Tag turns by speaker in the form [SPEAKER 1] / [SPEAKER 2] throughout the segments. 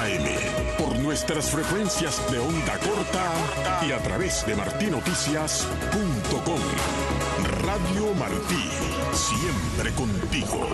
[SPEAKER 1] AM, por nuestras frecuencias de onda corta y a través de martinoticias.com. Radio Martí, siempre contigo.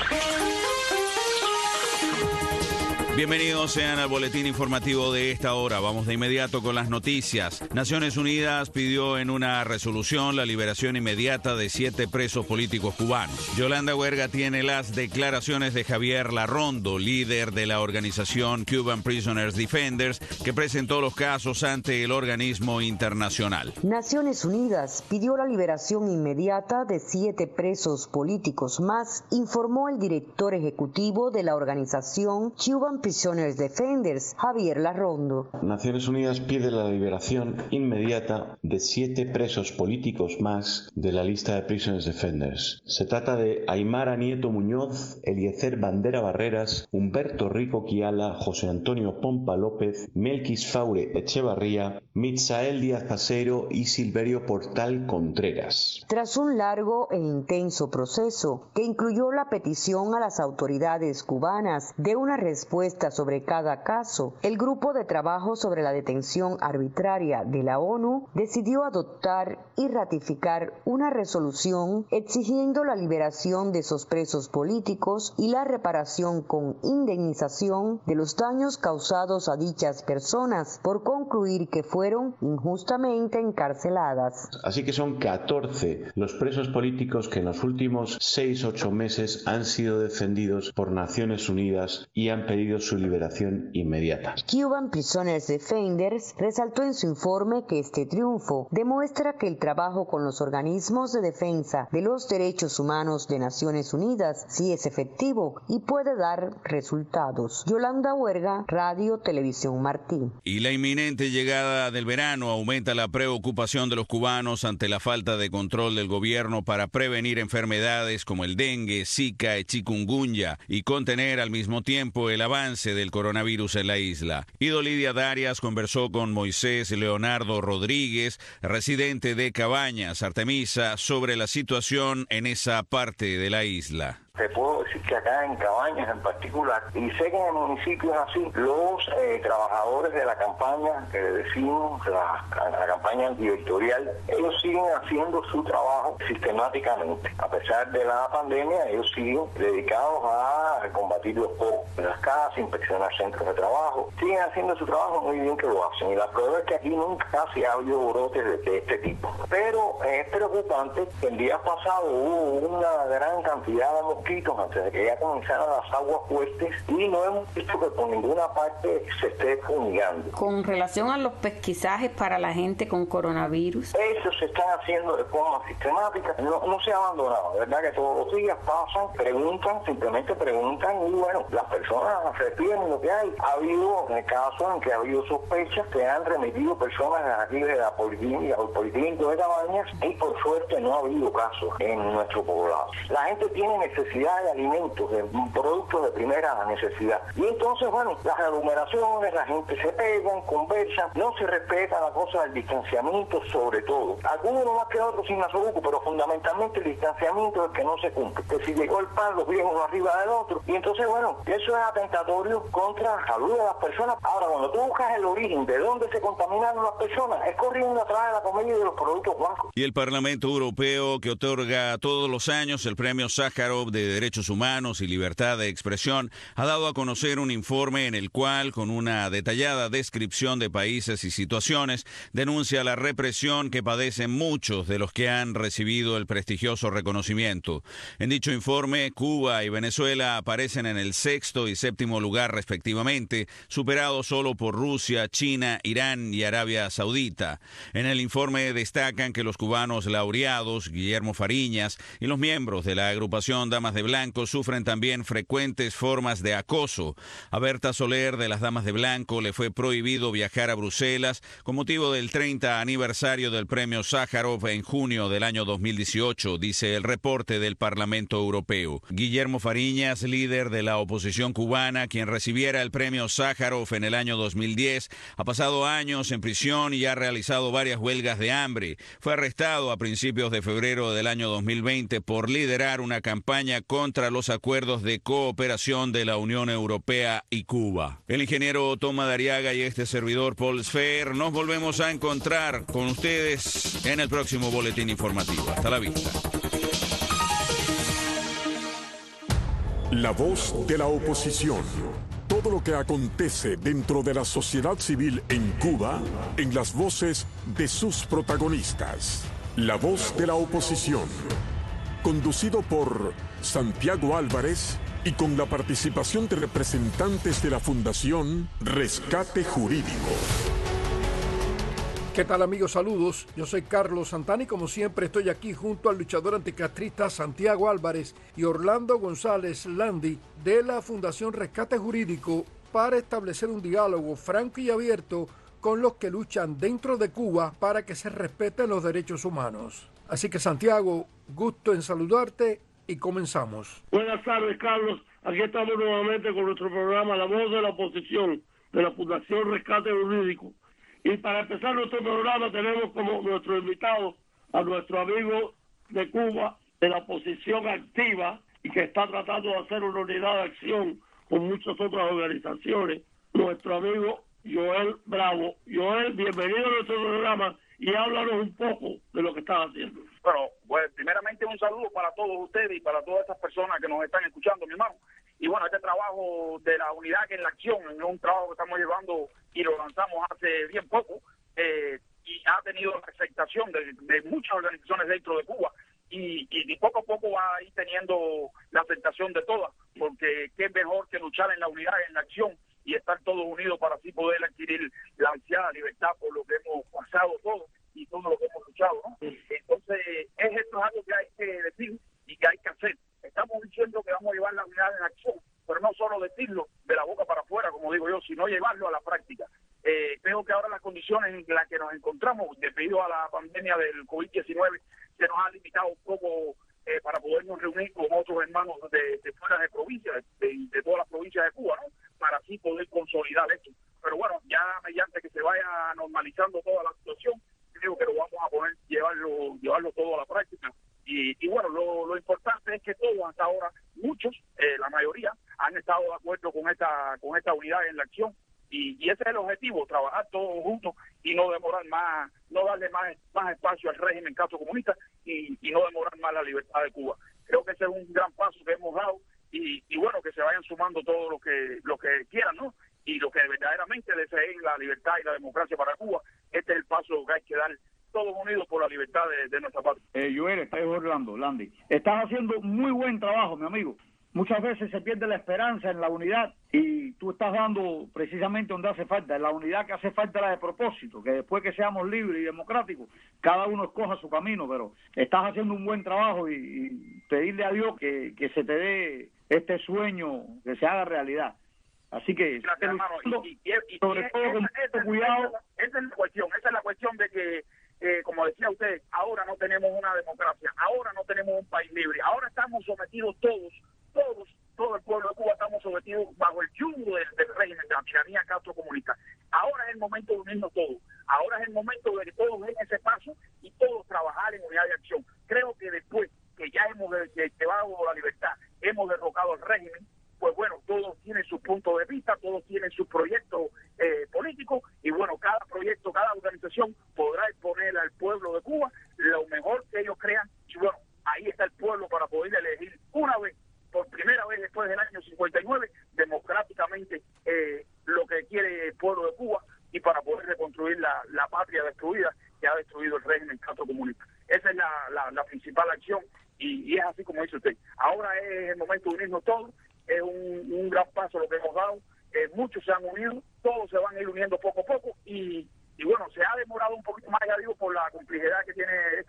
[SPEAKER 2] Bienvenidos sean al boletín informativo de esta hora. Vamos de inmediato con las noticias. Naciones Unidas pidió en una resolución la liberación inmediata de 7 presos políticos cubanos. Yolanda Huerga tiene las declaraciones de Javier Larrondo, líder de la organización Cuban Prisoners Defenders, que presentó los casos ante el organismo internacional.
[SPEAKER 3] Naciones Unidas pidió la liberación inmediata de 7 presos políticos más, informó el director ejecutivo de la organización Cuban Prisoners Defenders, Javier Larrondo.
[SPEAKER 4] Naciones Unidas pide la liberación inmediata de 7 presos políticos más de la lista de Prisoners Defenders. Se trata de Aymara Nieto Muñoz, Eliezer Bandera Barreras, Humberto Rico Quiala, José Antonio Pompa López, Melquis Faure Echevarría, Mitzael Díaz Caseiro y Silverio Portal Contreras.
[SPEAKER 3] Tras un largo e intenso proceso que incluyó la petición a las autoridades cubanas de una respuesta sobre cada caso, el Grupo de Trabajo sobre la Detención Arbitraria de la ONU decidió adoptar y ratificar una resolución exigiendo la liberación de esos presos políticos y la reparación con indemnización de los daños causados a dichas personas por concluir que fueron injustamente encarceladas.
[SPEAKER 4] Así que son 14 los presos políticos que en los últimos 6-8 meses han sido defendidos por Naciones Unidas y han pedido su liberación inmediata.
[SPEAKER 3] Cuban Prisoners Defenders resaltó en su informe que este triunfo demuestra que el trabajo con los organismos de defensa de los derechos humanos de Naciones Unidas sí es efectivo y puede dar resultados. Yolanda Huerga, Radio Televisión Martí.
[SPEAKER 2] Y la inminente llegada del verano aumenta la preocupación de los cubanos ante la falta de control del gobierno para prevenir enfermedades como el dengue, zika y chikungunya y contener al mismo tiempo el avance del coronavirus en la isla. Ido Lidia Darias conversó con Moisés Leonardo Rodríguez, residente de Cabañas, Artemisa, sobre la situación en esa parte de la isla.
[SPEAKER 5] Te puedo decir que acá en Cabañas en particular, y sé que en el municipio es así, los trabajadores de la campaña que decimos, la campaña antidictorial, ellos siguen haciendo su trabajo sistemáticamente. A pesar de la pandemia, ellos siguen dedicados a combatir los pocos en las casas, inspeccionar centros de trabajo. Siguen haciendo su trabajo muy bien que lo hacen. Y la prueba es que aquí nunca casi ha habido brotes de este tipo. Pero es preocupante que el día pasado hubo una gran cantidad de antes de que ya comenzaran las aguas fuertes y no hemos visto que por ninguna parte se esté fumigando.
[SPEAKER 6] Con relación a los pesquisajes para la gente con coronavirus,
[SPEAKER 5] eso se está haciendo de forma sistemática, no se ha abandonado, ¿verdad? Que todos los días pasan, preguntan, simplemente preguntan y bueno, las personas refieren lo que hay. Ha habido casos en que ha habido sospechas que han remitido personas aquí de la policlínica o el policlínico de Cabañas y por suerte no ha habido casos en nuestro poblado. La gente tiene necesidad de alimentos, de productos de primera necesidad. Y entonces, bueno, las aglomeraciones, la gente se pegan, conversan, no se respeta la cosa del distanciamiento sobre todo. Algunos más que otros sin masobuco, pero fundamentalmente el distanciamiento es el que no se cumple. Que si llegó el pan, los viejos uno arriba del otro. Y entonces, bueno, eso es atentatorio contra la salud de las personas. Ahora, cuando tú buscas el origen de dónde se contaminaron las personas, es corriendo atrás de la comida y de los productos blancos.
[SPEAKER 2] Y el Parlamento Europeo, que otorga todos los años el premio Sájarov de Derechos Humanos y Libertad de Expresión, ha dado a conocer un informe en el cual, con una detallada descripción de países y situaciones, denuncia la represión que padecen muchos de los que han recibido el prestigioso reconocimiento. En dicho informe, Cuba y Venezuela aparecen en el 6º y 7º lugar respectivamente, superados solo por Rusia, China, Irán y Arabia Saudita. En el informe destacan que los cubanos laureados, Guillermo Fariñas, y los miembros de la agrupación Damas de Blanco sufren también frecuentes formas de acoso. A Berta Soler de las Damas de Blanco le fue prohibido viajar a Bruselas con motivo del 30 aniversario del premio Sájarov en junio del año 2018, dice el reporte del Parlamento Europeo. Guillermo Fariñas, líder de la oposición cubana, quien recibiera el premio Sájarov en el año 2010, ha pasado años en prisión y ha realizado varias huelgas de hambre. Fue arrestado a principios de febrero del año 2020 por liderar una campaña contra los acuerdos de cooperación de la Unión Europea y Cuba. El ingeniero Toma Dariaga y este servidor Paul Sfer nos volvemos a encontrar con ustedes en el próximo boletín informativo. Hasta la vista.
[SPEAKER 1] La voz de la oposición. Todo lo que acontece dentro de la sociedad civil en Cuba, en las voces de sus protagonistas. La voz de la oposición. Conducido por Santiago Álvarez y con la participación de representantes de la Fundación Rescate Jurídico.
[SPEAKER 7] ¿Qué tal, amigos? Saludos. Yo soy Carlos Santana y como siempre estoy aquí junto al luchador anticastrista Santiago Álvarez y Orlando González Landi de la Fundación Rescate Jurídico para establecer un diálogo franco y abierto con los que luchan dentro de Cuba para que se respeten los derechos humanos. Así que, Santiago, gusto en saludarte y comenzamos.
[SPEAKER 8] Buenas tardes, Carlos. Aquí estamos nuevamente con nuestro programa La Voz de la Oposición de la Fundación Rescate Jurídico. Y para empezar nuestro programa tenemos como nuestro invitado a nuestro amigo de Cuba, de la oposición activa y que está tratando de hacer una unidad de acción con muchas otras organizaciones, nuestro amigo Joel Bravo. Joel, bienvenido a nuestro programa y háblanos un poco de lo que estás haciendo.
[SPEAKER 5] Bueno, pues primeramente un saludo para todos ustedes y para todas estas personas que nos están escuchando, mi hermano. Y bueno, este trabajo de la unidad que es la acción, es un trabajo que estamos llevando y lo lanzamos hace bien poco, y ha tenido la aceptación de muchas organizaciones dentro de Cuba, y poco a poco va a ir teniendo la aceptación de todas, porque qué mejor que luchar en la unidad, en la acción, y estar todos unidos para así poder adquirir la ansiada libertad por lo que hemos pasado todos y todo lo que hemos luchado, ¿no? Entonces, esto es algo que hay que decir y que hay que hacer. Estamos diciendo que vamos a llevar la unidad en acción, pero no solo decirlo de la boca para afuera, como digo yo, sino llevarlo a la práctica. Creo que ahora las condiciones en las que nos encontramos, debido a la pandemia del COVID-19, se nos ha limitado un poco para podernos reunir con otros hermanos de fuera de provincias, de todas las provincias de Cuba, ¿no? Para así poder consolidar esto. Pero bueno, ya mediante que se vaya normalizando toda la situación, creo que lo vamos a poder llevarlo todo a la práctica. Y bueno, lo importante es que todos hasta ahora, muchos, la mayoría, han estado de acuerdo con esta unidad en la acción, y ese es el objetivo, trabajar todos juntos y no demorar más, no darle más espacio al régimen caso comunista y no demorar más la libertad de Cuba. Creo que ese es un gran paso que hemos dado, y bueno, que se vayan sumando todos los que quieran, ¿no? Y los que verdaderamente deseen la libertad y la democracia para Cuba. Este es el paso que hay que dar, todos unidos por la libertad de nuestra patria.
[SPEAKER 8] Joel, estás Orlando, Landi. Estás haciendo muy buen trabajo, mi amigo. Muchas veces se pierde la esperanza en la unidad y tú estás dando precisamente donde hace falta. La unidad que hace falta la de propósito, que después que seamos libres y democráticos, cada uno escoja su camino, pero estás haciendo un buen trabajo y pedirle a Dios que se te dé este sueño, que se haga realidad. Así que,
[SPEAKER 5] gracias, hermano.
[SPEAKER 8] Sobre todo con mucho cuidado.
[SPEAKER 5] Esa es la cuestión de que, como decía usted, ahora no tenemos una democracia, ahora no tenemos un país libre, ahora estamos sometidos todo el pueblo de Cuba estamos sometidos bajo el yugo del régimen, de la tiranía castrocomunista. Ahora es el momento de unirnos todos, ahora es el momento de que todos den ese paso y todos trabajar en unidad de acción. Creo que después que ya hemos llevado la libertad, hemos derrocado al régimen, pues bueno, todos tienen sus puntos de vista, todos tienen sus proyectos políticos, y bueno, cada proyecto, cada organización podrá exponer al pueblo de Cuba lo mejor que ellos crean, y bueno, ahí está el pueblo para poder elegir una vez, por primera vez después del año 59, democráticamente lo que quiere el pueblo de Cuba, y para poder reconstruir la patria destruida que ha destruido el régimen castrocomunista. Esa es la principal acción, y es así como dice usted. Ahora es el momento de unirnos todos, es un gran paso lo que hemos dado, muchos se han unido, todos se van a ir uniendo poco a poco, y bueno, se ha demorado un poquito más, ya digo, por la complejidad que tiene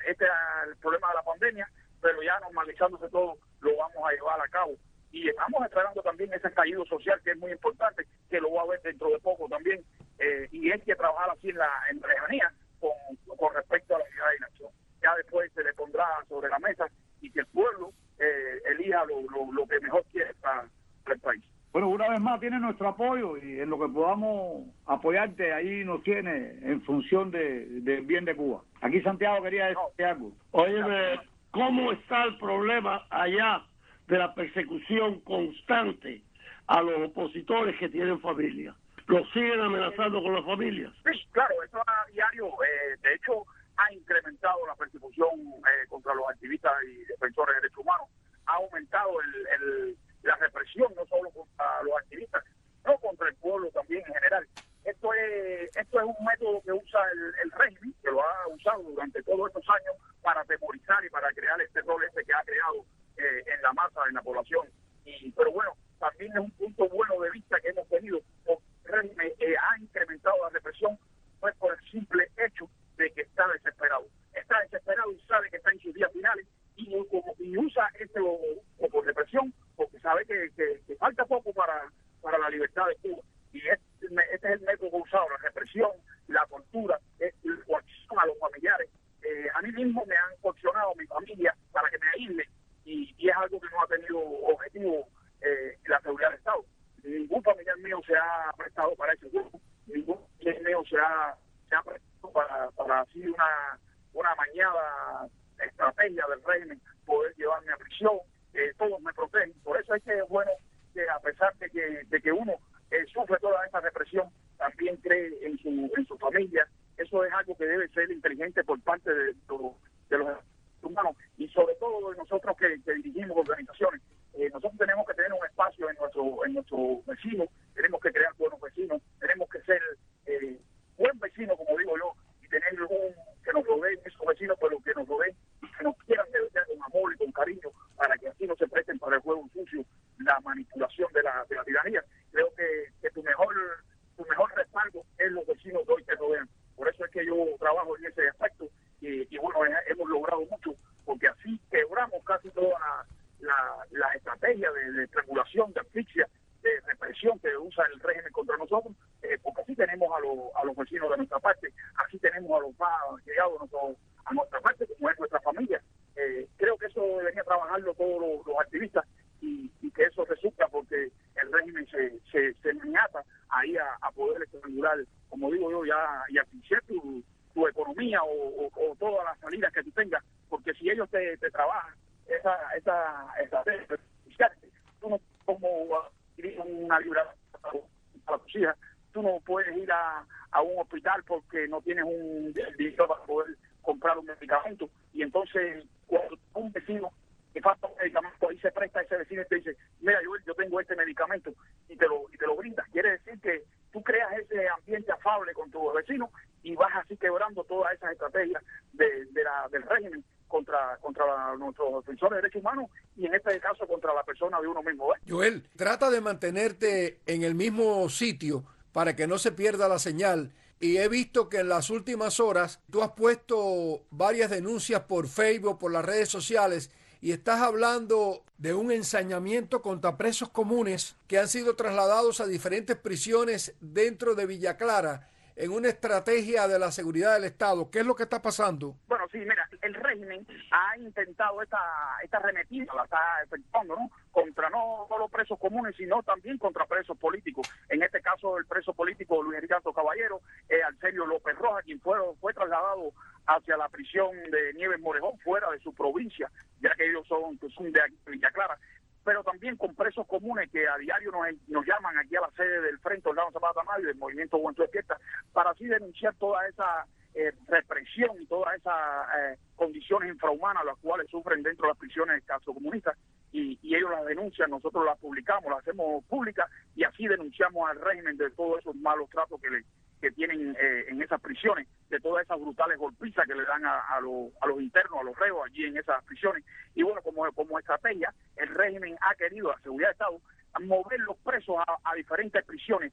[SPEAKER 5] el problema de la pandemia, pero ya normalizándose todo, lo vamos a llevar a cabo. Y estamos esperando también ese estallido social, que es muy importante, que lo va a ver dentro de poco también, y hay que trabajar así en lejanía con respecto a la unidad y la acción. Ya después se le pondrá sobre la mesa y que el pueblo elija lo que mejor quiere para el país.
[SPEAKER 8] Bueno, una vez más tiene nuestro apoyo, y en lo que podamos apoyarte, ahí nos tiene en función del bien de Cuba. Aquí Santiago quería decir algo. Óyeme, ¿cómo está el problema allá de la persecución constante a los opositores que tienen familia. ¿Los siguen amenazando con las familias?
[SPEAKER 9] Sí, claro, eso a diario. De hecho, ha incrementado la persecución contra los activistas y defensores de derechos humanos. Ha aumentado la represión, no solo contra los activistas, no contra el pueblo también en general. Esto es un método que usa el régimen, que lo ha usado durante todos estos años para atemorizar y para crear este terror que ha creado en la masa, en la población. Pero bueno, también es un punto bueno de vista que hemos tenido. El régimen ha incrementado la represión pues por el simple hecho de que está desesperado. Está desesperado y sabe que está en sus días finales y usa esto como represión porque sabe que falta poco para la libertad de Cuba. Y este es el método que ha usado, la represión, la tortura, la coacción a los familiares. A mí mismo me han coaccionado a mi familia para que me aísle y es algo que no ha tenido objetivo la seguridad del Estado. Ningún familiar mío se ha prestado para ese grupo, ningún familiar mío se ha prestado para así una mañada estrategia del régimen poder llevarme a prisión. Todos me protegen. Por eso es que es bueno que a pesar de que uno sufre toda esa represión, también cree en su familia. Eso es algo que debe ser inteligente por parte de los humanos y sobre todo de nosotros que dirigimos organizaciones. Nosotros tenemos que tener un espacio en nuestro vecino, tenemos que crear buenos vecinos, tenemos que ser buen vecino, como digo yo, y tener que nos rodeen esos vecinos, pero que nos rodeen y que nos quieran de verdad con amor y con cariño, para que así no se presten para el juego sucio, la manipulación de la tiranía. Creo que tu mejor respaldo es los vecinos que hoy te rodean. Por eso es que yo trabajo en ese aspecto y bueno, hemos logrado mucho, porque así quebramos casi todas las estrategias de estrangulación, de asfixia, de represión que usa el régimen contra nosotros, porque así tenemos a los vecinos de nuestra parte, así tenemos a los más llegados a nuestra parte, como es nuestra familia. Creo que eso debería trabajarlo todos los activistas y que eso resulta porque el régimen se maniata ahí a poder estrangular, como digo yo, y asfixiar tu economía o todas las salidas que tú tengas, porque si ellos te trabajan esa tú no como una libra para tus hijas, tú no puedes ir a un hospital porque no tienes un dinero para poder comprar un medicamento, y entonces cuando un vecino que falta un medicamento, ahí se presta a ese vecino y te dice, mira, yo tengo este medicamento y te lo brindas. Quiere decir que tú creas ese ambiente afable con tus vecinos y vas así quebrando todas esas estrategias del régimen contra nuestros defensores de derechos humanos y en este caso contra la persona de uno mismo.
[SPEAKER 7] Joel, trata de mantenerte en el mismo sitio para que no se pierda la señal. Y he visto que en las últimas horas tú has puesto varias denuncias por Facebook, por las redes sociales, y estás hablando de un ensañamiento contra presos comunes que han sido trasladados a diferentes prisiones dentro de Villa Clara en una estrategia de la seguridad del Estado. ¿Qué es lo que está pasando?
[SPEAKER 9] Bueno, sí, mira, el régimen ha intentado esta arremetida, la está efectuando, ¿no? Contra no solo presos comunes, sino también contra presos políticos. En este caso, el preso político Luis Ricardo Caballero, Arcelio López Rojas, quien fue trasladado hacia la prisión de Nieves Morejón, fuera de su provincia, ya que ellos son de Villa Clara. Pero también con presos comunes que a diario nos llaman aquí a la sede del Frente Orlando Zapata Mayo y del Movimiento Juventud Despierta para así denunciar toda esa represión y todas esas condiciones infrahumanas las cuales sufren dentro de las prisiones casocomunistas, y ellos las denuncian, nosotros las publicamos, las hacemos públicas y así denunciamos al régimen de todos esos malos tratos que tienen en esas prisiones, de todas esas brutales golpizas que le dan a los internos, a los reos allí en esas prisiones. Y bueno, como estrategia, el régimen ha querido, la seguridad de Estado, mover los presos a diferentes prisiones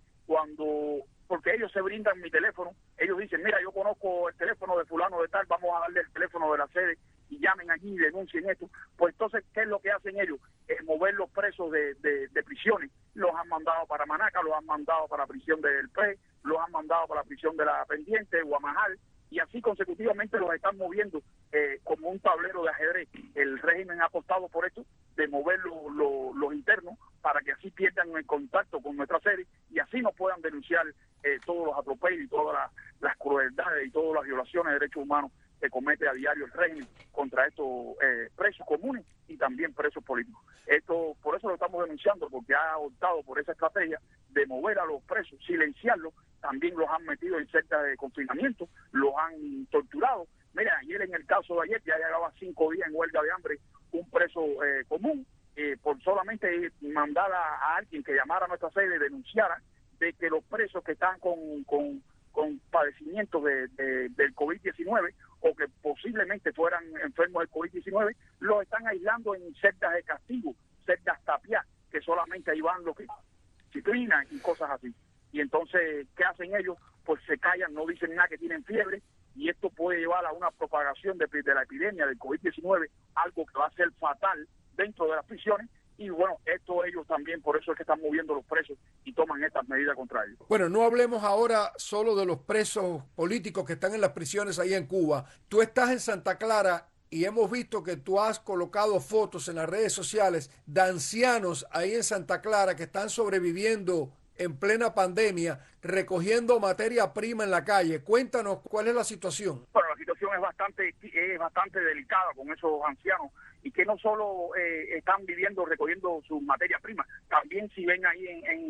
[SPEAKER 9] porque ellos se brindan mi teléfono, ellos dicen, mira, yo conozco el teléfono de fulano de tal, vamos a darle el teléfono de la sede y llamen allí y denuncien esto. Pues entonces, ¿qué es lo que hacen ellos? Mover los presos de prisiones. Los han mandado para Manaca, los han mandado para la prisión del PRE, los han mandado para la prisión de la Pendiente, Guamajal, y así consecutivamente los están moviendo como un tablero de ajedrez. El régimen ha apostado por esto, de mover los internos para que así pierdan el contacto con nuestra sede y así no puedan denunciar todos los atropellos y todas las crueldades y todas las violaciones de derechos humanos que comete a diario el régimen contra estos presos comunes y también presos políticos. Esto, por eso lo estamos denunciando, porque ha optado por esa estrategia de mover a los presos, silenciarlos. También los han metido en celdas de confinamiento, los han torturado. Mira, ayer en el caso de ayer ya llegaba 5 días en huelga de hambre un preso común, por solamente mandar a alguien que llamara a nuestra sede y denunciara de que los presos que están con padecimientos del COVID-19 o que posiblemente fueran enfermos del COVID-19, los están aislando en celdas de castigo, celdas tapiadas, que solamente ahí van los que disciplinan y cosas así. Y entonces, ¿qué hacen ellos? Pues se callan, no dicen nada, que tienen fiebre, y esto puede llevar a una propagación de la epidemia del COVID-19, algo que va a ser fatal dentro de las prisiones. Y bueno, esto ellos también, por eso es que están moviendo los presos y toman estas medidas contra ellos.
[SPEAKER 7] Bueno, no hablemos ahora solo de los presos políticos que están en las prisiones ahí en Cuba. Tú estás en Santa Clara y hemos visto que tú has colocado fotos en las redes sociales de ancianos ahí en Santa Clara que están sobreviviendo en plena pandemia, recogiendo materia prima en la calle. Cuéntanos cuál es la situación.
[SPEAKER 9] Bueno, la situación es bastante delicada con esos ancianos, y que no solo están viviendo, recogiendo sus materias primas, también si ven ahí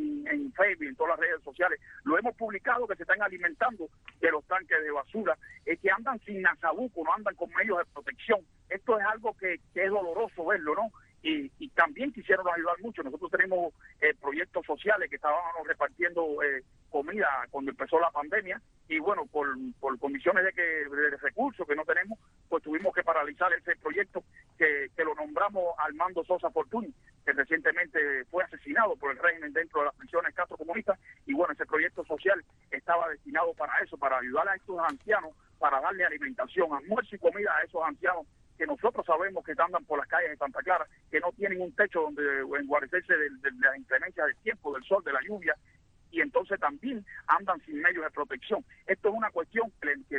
[SPEAKER 9] en Facebook, en todas las redes sociales, lo hemos publicado, que se están alimentando de los tanques de basura, que andan sin nasabuco, no andan con medios de protección. Esto es algo que es doloroso verlo, ¿no? Y también quisieron ayudar mucho. Nosotros tenemos proyectos sociales que estábamos repartiendo comida cuando empezó la pandemia, y bueno, por condiciones de recursos que no tenemos, pues tuvimos que paralizar ese proyecto que lo nombramos Armando Sosa Fortuny, que recientemente fue asesinado por el régimen dentro de las prisiones Castro comunistas. Y bueno, ese proyecto social estaba destinado para eso, para ayudar a estos ancianos, para darle alimentación, almuerzo y comida a esos ancianos que nosotros sabemos que andan por las calles de Santa Clara, que no tienen un techo donde enguarecerse de las inclemencias del tiempo, del sol, de la lluvia, y entonces también andan sin medios de protección. Esto es una cuestión que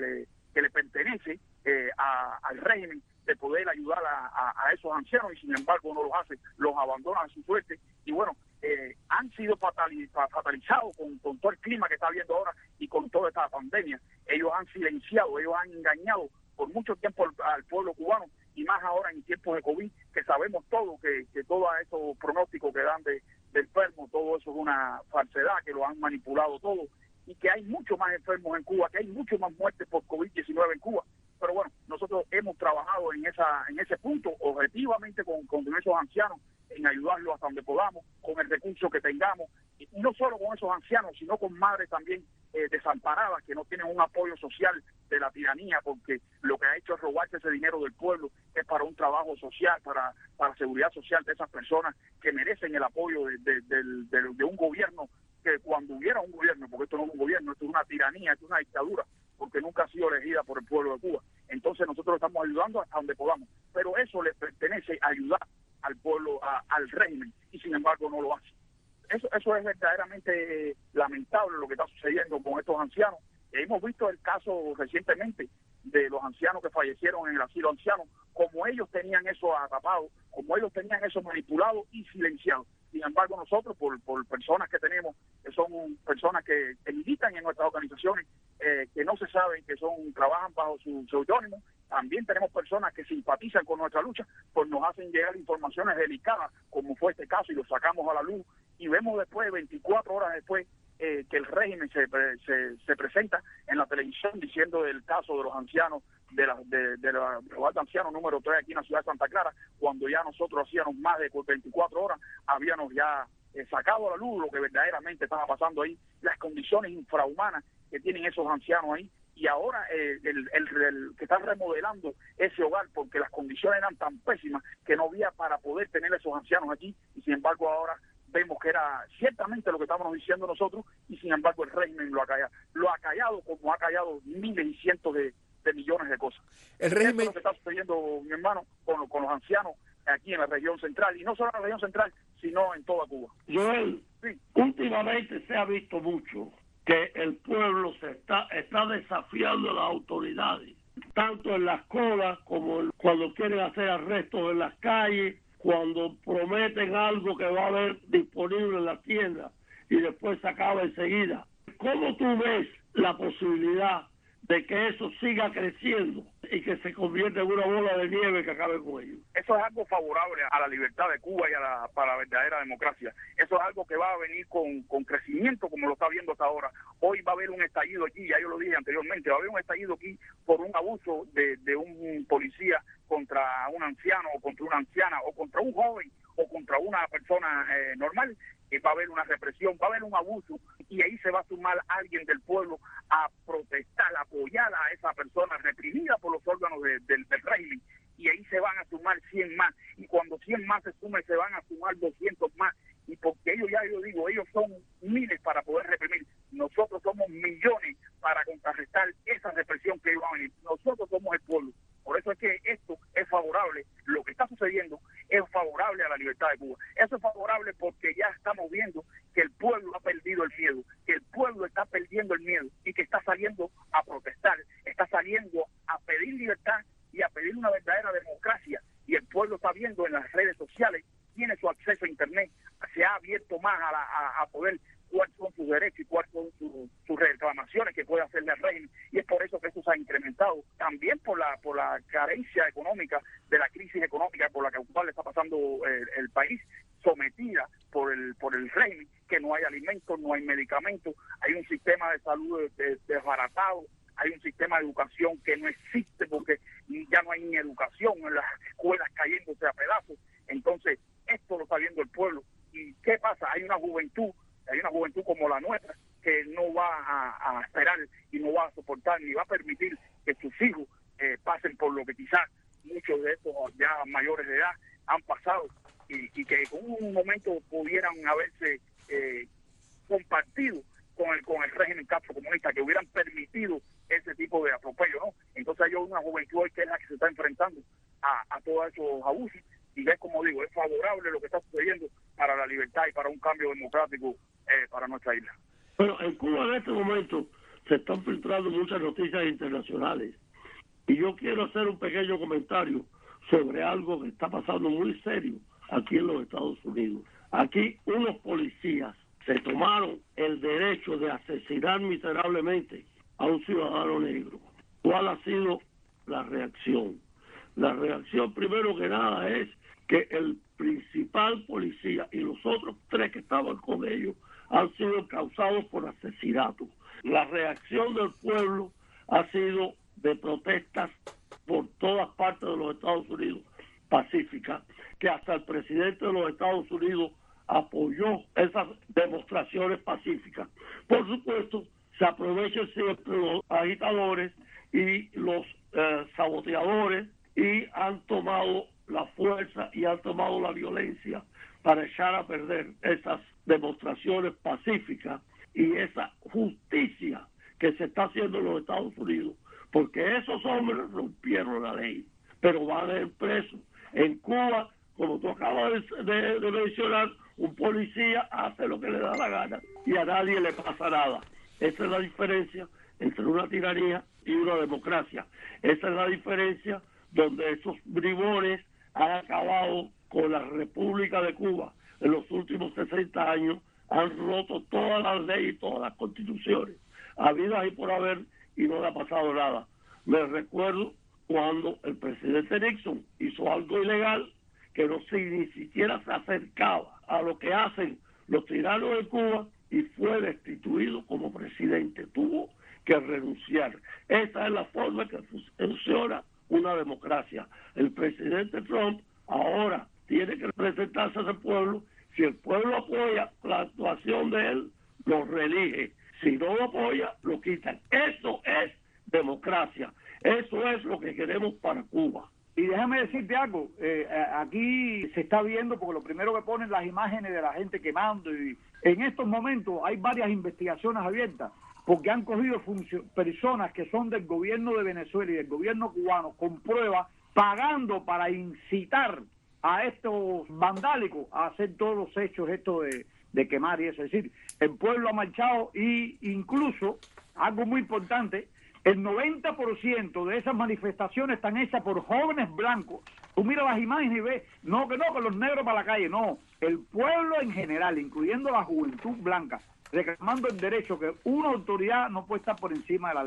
[SPEAKER 9] le pertenece al régimen, de poder ayudar a esos ancianos, y sin embargo no los hace, los abandona a su suerte. Y bueno, han sido fatalizados con todo el clima que está habiendo ahora y con toda esta pandemia. Ellos han silenciado, ellos han engañado por mucho tiempo al pueblo cubano, y más ahora en tiempos de COVID, que sabemos todo, que todos esos pronósticos que dan de enfermos, todo eso es una falsedad, que lo han manipulado todo, y que hay mucho más enfermos en Cuba, que hay mucho más muertes por COVID-19 en Cuba. Pero bueno, nosotros hemos trabajado en ese punto, objetivamente con esos ancianos, en ayudarlos hasta donde podamos, con el recurso que tengamos, y no solo con esos ancianos, sino con madres también desamparadas, que no tienen un apoyo social de la tiranía, porque lo que ha hecho es robarse ese dinero del pueblo, es para un trabajo social, para seguridad social de esas personas que merecen el apoyo de un gobierno, que cuando hubiera un gobierno, porque esto no es un gobierno, esto es una tiranía, esto es una dictadura, porque nunca ha sido elegida por el pueblo de Cuba. Entonces nosotros estamos ayudando hasta donde podamos, pero eso le pertenece ayudar al pueblo, al régimen, y sin embargo no lo hace. Eso es verdaderamente lamentable lo que está sucediendo con estos ancianos. Hemos visto el caso recientemente de los ancianos que fallecieron en el asilo anciano, como ellos tenían eso atrapado, como ellos tenían eso manipulado y silenciado. Sin embargo, nosotros, por personas que tenemos, que son personas que militan en nuestras organizaciones, que no se saben, que trabajan bajo su seudónimo, también tenemos personas que simpatizan con nuestra lucha, pues nos hacen llegar informaciones delicadas, como fue este caso, y lo sacamos a la luz, y vemos después, 24 horas después, que el régimen se presenta en la televisión diciendo del caso de los ancianos, de la hogar de ancianos número 3 aquí en la ciudad de Santa Clara, cuando ya nosotros hacíamos más de 24 horas, habíamos ya sacado a la luz lo que verdaderamente estaba pasando ahí, las condiciones infrahumanas que tienen esos ancianos ahí. Y ahora el que están remodelando ese hogar, porque las condiciones eran tan pésimas que no había para poder tener esos ancianos allí, y sin embargo ahora vemos que era ciertamente lo que estábamos diciendo nosotros, y sin embargo el régimen lo ha callado como ha callado miles y cientos de millones de cosas. El régimen... Esto es lo que está sucediendo, mi hermano, con los ancianos aquí en la región central, y no solo en la región central, sino en toda Cuba.
[SPEAKER 8] Joel, sí. Últimamente se ha visto mucho que el pueblo está desafiando a las autoridades, tanto en las colas como cuando quieren hacer arrestos en las calles, cuando prometen algo que va a haber disponible en la tienda y después se acaba enseguida. ¿Cómo tú ves la posibilidad de que eso siga creciendo y que se convierta en una bola de nieve que acabe con ellos.
[SPEAKER 9] Eso es algo favorable a la libertad de Cuba y para la verdadera democracia. Eso es algo que va a venir con crecimiento, como lo está viendo hasta ahora. Hoy va a haber un estallido aquí, ya yo lo dije anteriormente, va a haber un estallido aquí por un abuso de un policía contra un anciano o contra una anciana o contra un joven o contra una persona normal. Va a haber una represión, va a haber un abuso, y ahí se va a sumar alguien del pueblo a protestar, a apoyar a esa persona reprimida por los órganos del régimen, y ahí se van a sumar 100 más, y cuando 100 más se sumen, se van a sumar 200 más, y porque ellos, ya yo digo, ellos son miles para poder reprimir, nosotros somos millones para contrarrestar esa represión que iba a venir, nosotros somos el pueblo. Por eso es que esto es favorable, lo que está sucediendo es favorable a la libertad de Cuba. Eso es favorable porque ya estamos viendo que el pueblo ha perdido el miedo, que el pueblo está perdiendo el miedo y que está saliendo a protestar, está saliendo a pedir libertad y a pedir una verdadera democracia. Y el pueblo está viendo en las redes sociales, tiene su acceso a Internet, se ha abierto más a poder cuáles son sus derechos y cuáles son sus reclamaciones que puede hacerle al régimen, y es por eso que eso se ha incrementado, también por la carencia económica, de la crisis económica por la cual está pasando el país, sometida por el régimen, que no hay alimentos, no hay medicamentos, hay un sistema de salud desbaratado, hay un sistema de educación que no existe porque ya no hay ni educación, en las escuelas cayéndose a pedazos. Entonces esto lo está viendo el pueblo. ¿Y qué pasa? Hay una juventud como la nuestra que no va a esperar y no va a soportar ni va a permitir que sus hijos pasen por lo que quizás muchos de estos ya mayores de edad han pasado, y que en un momento pudieran haberse compartido con el régimen castrocomunista, que hubieran permitido ese tipo de atropello, ¿no? Entonces hay una juventud hoy que es la que se está enfrentando a todos esos abusos, y es, como digo, es favorable lo que está sucediendo para la libertad y para un cambio democrático para nuestra isla.
[SPEAKER 8] Bueno, en Cuba en este momento se están filtrando muchas noticias internacionales, y yo quiero hacer un pequeño comentario sobre algo que está pasando muy serio aquí en los Estados Unidos. Aquí unos policías se tomaron el derecho de asesinar miserablemente a un ciudadano negro. ¿Cuál ha sido la reacción? La reacción, primero que nada, es que el principal policía y los otros 3 que estaban con ellos han sido causados por asesinato. La reacción del pueblo ha sido de protestas por todas partes de los Estados Unidos, pacíficas, que hasta el presidente de los Estados Unidos apoyó esas demostraciones pacíficas. Por supuesto, se aprovechan siempre los agitadores y los saboteadores, y han tomado la fuerza y han tomado la violencia para echar a perder esas demostraciones pacíficas y esa justicia que se está haciendo en los Estados Unidos, porque esos hombres rompieron la ley, pero van a ir presos. En Cuba, como tú acabas de mencionar, un policía hace lo que le da la gana y a nadie le pasa nada. Esa es la diferencia entre una tiranía y una democracia. Esa es la diferencia donde esos bribones han acabado con la República de Cuba. En los últimos 60 años han roto todas las leyes y todas las constituciones habidas y por haber, y no le ha pasado nada. Me recuerdo cuando el presidente Nixon hizo algo ilegal, que ni siquiera se acercaba a lo que hacen los tiranos de Cuba, y fue destituido como presidente. Tuvo que renunciar. Esa es la forma que funciona una democracia. El presidente Trump ahora tiene que presentarse a ese pueblo. Si el pueblo apoya la actuación de él, lo reelige. Si no lo apoya, lo quitan. Eso es democracia. Eso es lo que queremos para Cuba.
[SPEAKER 10] Y déjame decirte algo, aquí se está viendo, porque lo primero que ponen las imágenes de la gente quemando, y en estos momentos hay varias investigaciones abiertas, porque han cogido personas que son del gobierno de Venezuela y del gobierno cubano con pruebas, pagando para incitar a estos vandálicos a hacer todos los hechos estos de quemar y eso. Es decir, el pueblo ha marchado, y incluso, algo muy importante, el 90% de esas manifestaciones están hechas por jóvenes blancos. Tú miras las imágenes y ves, no que los negros para la calle, no, el pueblo en general, incluyendo la juventud blanca, reclamando el derecho, que una autoridad no puede estar por encima de la ley.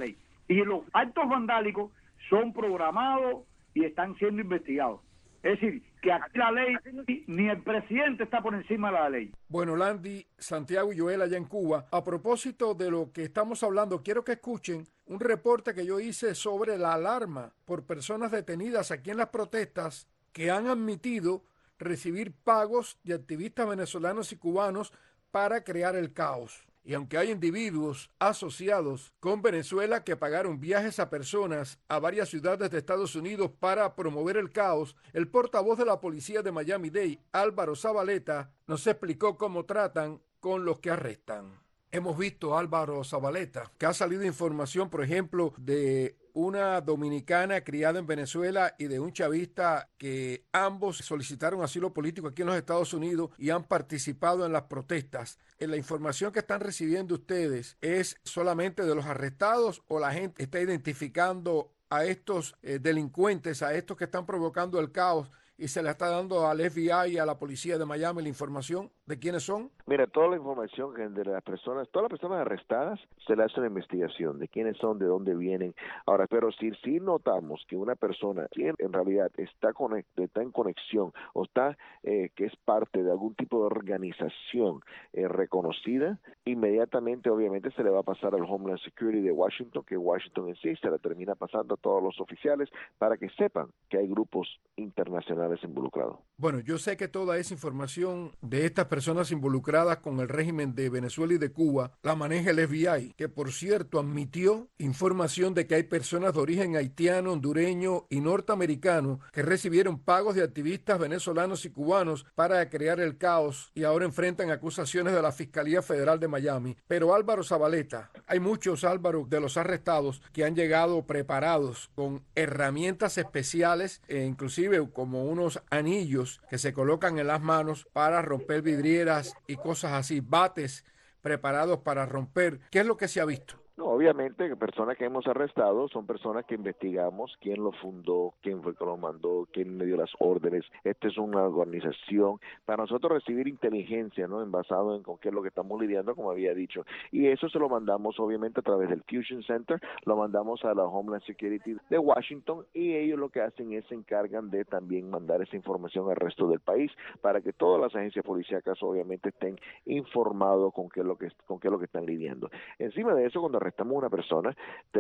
[SPEAKER 10] Y los actos vandálicos son programados y están siendo investigados. Es decir, que aquí la ley, ni el presidente está por encima de la ley.
[SPEAKER 7] Bueno, Landy, Santiago y Joel allá en Cuba, a propósito de lo que estamos hablando, quiero que escuchen un reporte que yo hice sobre la alarma por personas detenidas aquí en las protestas que han admitido recibir pagos de activistas venezolanos y cubanos para crear el caos. Y aunque hay individuos asociados con Venezuela que pagaron viajes a personas a varias ciudades de Estados Unidos para promover el caos, el portavoz de la policía de Miami-Dade, Álvaro Zabaleta, nos explicó cómo tratan con los que arrestan. Hemos visto, Álvaro Zabaleta, que ha salido información, por ejemplo, de una dominicana criada en Venezuela y de un chavista que ambos solicitaron asilo político aquí en los Estados Unidos y han participado en las protestas. ¿La información que están recibiendo ustedes es solamente de los arrestados o la gente está identificando a estos delincuentes, a estos que están provocando el caos, y se le está dando al FBI y a la policía de Miami la información de quiénes son?
[SPEAKER 11] Mira, toda la información de las personas, todas las personas arrestadas, se le hace una investigación de quiénes son, de dónde vienen. Ahora, pero si notamos que una persona en realidad está en conexión o está que es parte de algún tipo de organización reconocida, inmediatamente obviamente se le va a pasar al Homeland Security de Washington, que Washington en sí se le termina pasando a todos los oficiales para que sepan que hay grupos internacionales involucrados.
[SPEAKER 7] Bueno, yo sé que toda esa información de estas personas involucradas con el régimen de Venezuela y de Cuba la maneja el FBI, que por cierto admitió información de que hay personas de origen haitiano, hondureño y norteamericano que recibieron pagos de activistas venezolanos y cubanos para crear el caos y ahora enfrentan acusaciones de la Fiscalía Federal de Miami. Pero Álvaro Zabaleta, hay muchos, Álvaro, de los arrestados que han llegado preparados con herramientas especiales e inclusive como unos anillos que se colocan en las manos para romper vidrieras y cosas así, bates preparados para romper. ¿Qué es lo que se ha visto?
[SPEAKER 11] No, obviamente, personas que hemos arrestado son personas que investigamos quién lo fundó, quién fue que lo mandó, quién le dio las órdenes. Esta es una organización para nosotros recibir inteligencia, ¿no? Basado en con qué es lo que estamos lidiando, como había dicho. Y eso se lo mandamos, obviamente, a través del Fusion Center, lo mandamos a la Homeland Security de Washington y ellos lo que hacen es se encargan de también mandar esa información al resto del país para que todas las agencias policíacas, obviamente, estén informados con qué es lo que están lidiando. Encima de eso, cuando arrestamos a una persona,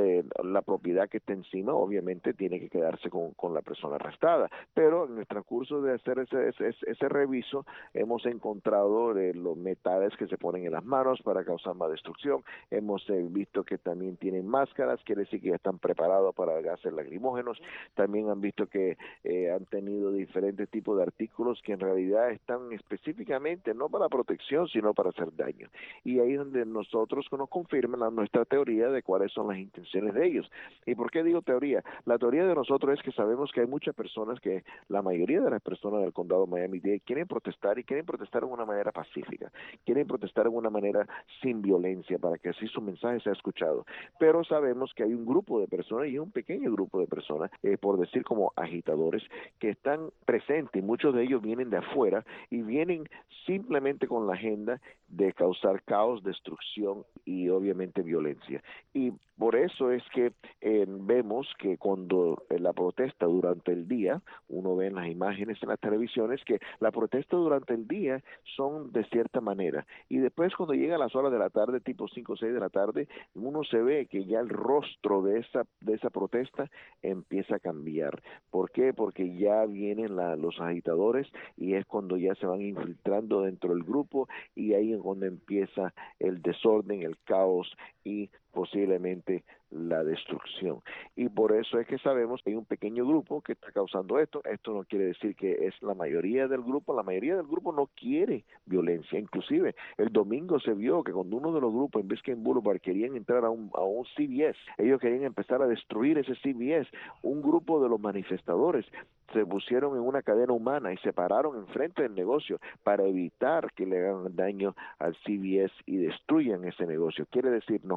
[SPEAKER 11] la propiedad que está encima obviamente tiene que quedarse con la persona arrestada, pero en el transcurso de hacer ese reviso hemos encontrado los metales que se ponen en las manos para causar más destrucción. Hemos visto que también tienen máscaras, quiere decir que ya están preparados para gases lacrimógenos. También han visto que han tenido diferentes tipos de artículos que en realidad están específicamente no para protección sino para hacer daño, y ahí es donde nosotros nos confirman nuestra teoría de cuáles son las intenciones de ellos. ¿Y por qué digo teoría? La teoría de nosotros es que sabemos que hay muchas personas que, la mayoría de las personas del condado de Miami-Dade quieren protestar y quieren protestar de una manera pacífica, quieren protestar de una manera sin violencia para que así su mensaje sea escuchado, pero sabemos que hay un grupo de personas y un pequeño grupo de personas, por decir como agitadores, que están presentes y muchos de ellos vienen de afuera y vienen simplemente con la agenda de causar caos, destrucción y obviamente violencia. Y por eso es que vemos que cuando la protesta durante el día, uno ve en las imágenes en las televisiones que la protesta durante el día son de cierta manera, y después cuando llega a las horas de la tarde, tipo 5 o 6 de la tarde, uno se ve que ya el rostro de esa protesta empieza a cambiar. ¿Por qué? Porque ya vienen los agitadores y es cuando ya se van infiltrando dentro del grupo y ahí es donde empieza el desorden, el caos y posiblemente la destrucción. Y por eso es que sabemos que hay un pequeño grupo que está causando esto. Esto no quiere decir que es la mayoría del grupo. La mayoría del grupo no quiere violencia. Inclusive el domingo se vio que cuando uno de los grupos en Biscayne Boulevard querían entrar a un CVS, ellos querían empezar a destruir ese CVS. Un grupo de los manifestadores se pusieron en una cadena humana y se pararon enfrente del negocio para evitar que le hagan daño al CVS y destruyan ese negocio. Quiere decir, nos confirma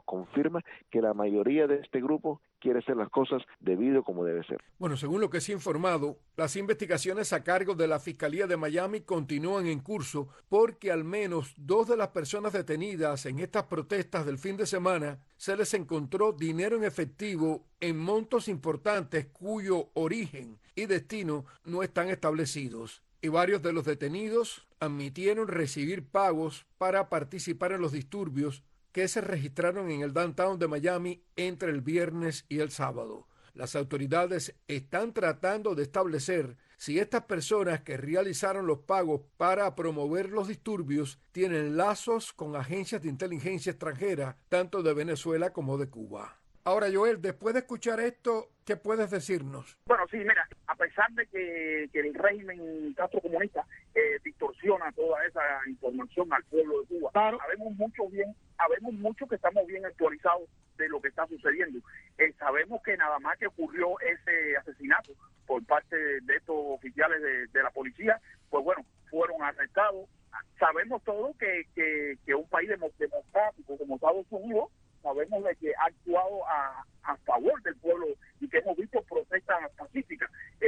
[SPEAKER 11] confirma que la mayoría de este grupo quiere hacer las cosas debido como debe ser.
[SPEAKER 7] Bueno, según lo que se ha informado, las investigaciones a cargo de la Fiscalía de Miami continúan en curso porque al menos 2 de las personas detenidas en estas protestas del fin de semana se les encontró dinero en efectivo en montos importantes cuyo origen y destino no están establecidos. Y varios de los detenidos admitieron recibir pagos para participar en los disturbios que se registraron en el downtown de Miami entre el viernes y el sábado. Las autoridades están tratando de establecer si estas personas que realizaron los pagos para promover los disturbios tienen lazos con agencias de inteligencia extranjera, tanto de Venezuela como de Cuba. Ahora, Joel, después de escuchar esto, ¿qué puedes decirnos?
[SPEAKER 9] Bueno, sí, mira, a pesar de que el régimen castrocomunista distorsiona toda esa información al pueblo de Cuba, claro, sabemos mucho que estamos bien actualizados de lo que está sucediendo. Sabemos que nada más que ocurrió ese asesinato por parte de estos oficiales de la policía, pues bueno, fueron arrestados. Sabemos todo que un país democrático como Estados Unidos, sabemos de que ha actuado a favor del pueblo y que hemos visto protestas pacíficas,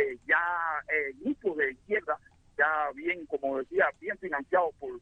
[SPEAKER 9] grupos de izquierda, ya bien, como decía, bien financiados por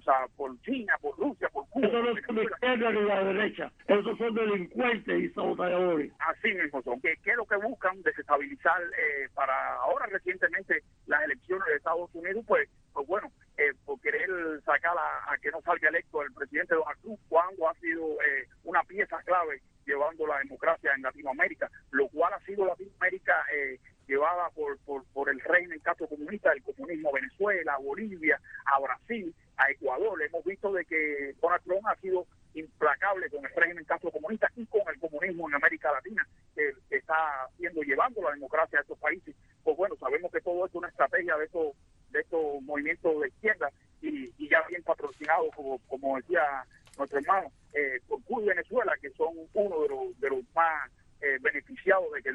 [SPEAKER 9] China, por Rusia, por Cuba.
[SPEAKER 8] Eso no es de izquierda ni de la derecha, esos son delincuentes y saboteadores.
[SPEAKER 9] Así mismo son, que es lo que buscan desestabilizar para ahora recientemente las elecciones de Estados Unidos, pues bueno, por querer sacar a que no salga electo el presidente Donald Trump, cuando ha sido una pieza clave llevando la democracia en Latinoamérica, lo cual ha sido Latinoamérica llevada por el régimen castrocomunista, el comunismo a Venezuela, a Bolivia, a Brasil, a Ecuador. Hemos visto de que Donald Trump ha sido implacable con el régimen castrocomunista y con el comunismo en América Latina, que está llevando la democracia a estos países. Pues bueno, sabemos que todo esto es una estrategia de estos movimientos de izquierda y ya bien patrocinados, como decía nuestro hermano, por Cuba y Venezuela, que son uno de los más beneficiados de que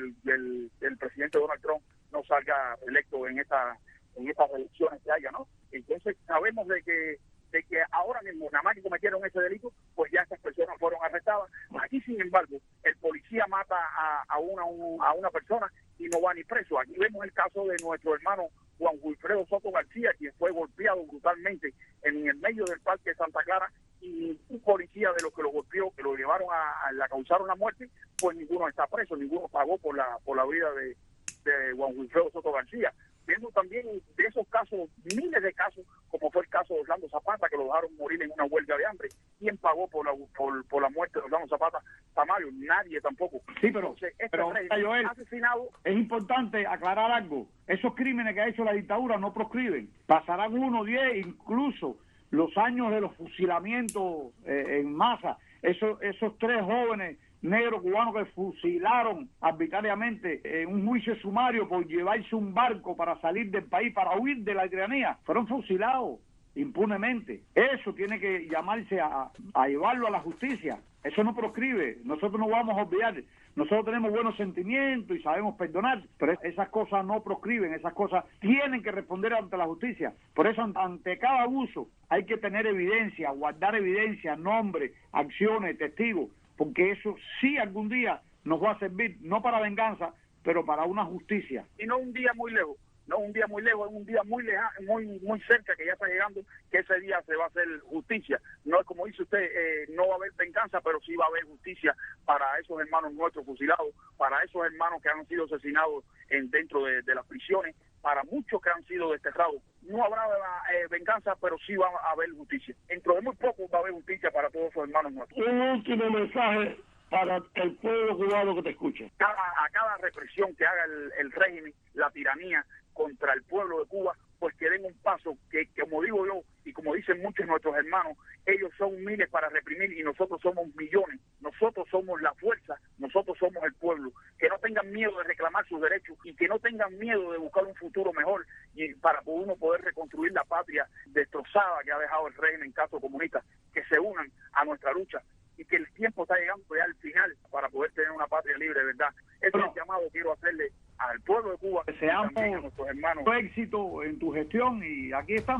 [SPEAKER 9] el presidente Donald Trump no salga electo en estas elecciones que haya, ¿no? Entonces sabemos de que ahora mismo nada más que cometieron ese delito, pues ya estas personas fueron arrestadas. Aquí, sin embargo, el policía mata a una persona y no va ni preso. Aquí vemos el caso de nuestro hermano Juan Wilfredo Soto García, quien fue golpeado brutalmente en el medio del Parque de Santa Clara, y un policía de los que lo golpeó, que lo llevaron le causaron la muerte, pues ninguno está preso, ninguno pagó por la vida de Juan Wilfredo Soto García. Viendo también de esos casos, miles de casos, como fue el caso de Orlando Zapata, que lo dejaron morir en una huelga de hambre. ¿Quién pagó por la muerte de Orlando Zapata? Tamayo, nadie tampoco.
[SPEAKER 10] Sí, pero Joel,
[SPEAKER 9] asesinado.
[SPEAKER 10] Es importante aclarar algo. Esos crímenes que ha hecho la dictadura no proscriben. Pasarán 1, 10, incluso los años de los fusilamientos en masa. Esos 3 jóvenes negros cubanos que fusilaron arbitrariamente en un juicio sumario por llevarse un barco para salir del país, para huir de la tiranía, fueron fusilados impunemente. Eso tiene que llamarse a llevarlo a la justicia. Eso no proscribe. Nosotros no vamos a olvidar. Nosotros tenemos buenos sentimientos y sabemos perdonar, pero esas cosas no proscriben, esas cosas tienen que responder ante la justicia. Por eso, ante cada abuso, hay que tener evidencia, guardar evidencia, nombres, acciones, testigos, porque eso sí algún día nos va a servir, no para venganza, pero para una justicia.
[SPEAKER 9] Y no un día muy lejos, es un día muy lejano, muy cerca, que ya está llegando, que ese día se va a hacer justicia. No es como dice usted, no va a haber venganza, pero sí va a haber justicia para esos hermanos nuestros fusilados, para esos hermanos que han sido asesinados dentro de las prisiones, para muchos que han sido desterrados. No habrá venganza, pero sí va a haber justicia. Dentro de muy poco va a haber justicia para todos esos hermanos nuestros.
[SPEAKER 8] Un último mensaje para el pueblo cubano que te escucha.
[SPEAKER 9] A cada represión que haga el régimen, la tiranía contra el pueblo de Cuba, pues que den un paso que, como digo yo, y como dicen muchos de nuestros hermanos, ellos son miles para reprimir y nosotros somos millones. Nosotros somos la fuerza, nosotros somos el pueblo. Que no tengan miedo de reclamar sus derechos y que no tengan miedo de buscar un futuro mejor y para uno poder reconstruir la patria destrozada que ha dejado el régimen castrocomunista. Que se unan a nuestra lucha y que el tiempo está llegando ya al final para poder tener una patria libre, ¿verdad? Ese es el llamado que quiero hacerle al pueblo de Cuba.
[SPEAKER 10] Deseamos a nuestros hermanos éxito en tu gestión y aquí estamos.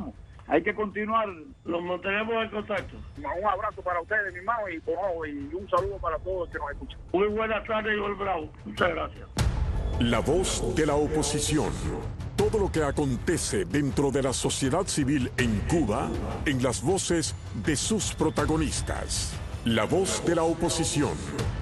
[SPEAKER 10] hay que continuar.
[SPEAKER 8] Nos mantenemos en contacto.
[SPEAKER 9] Un abrazo para ustedes, mi hermano, y un saludo para todos los que nos escuchan.
[SPEAKER 8] Muy buenas tardes, Joel Bravo. Muchas gracias.
[SPEAKER 1] La voz de la oposición. Todo lo que acontece dentro de la sociedad civil en Cuba, en las voces de sus protagonistas. La voz de la oposición.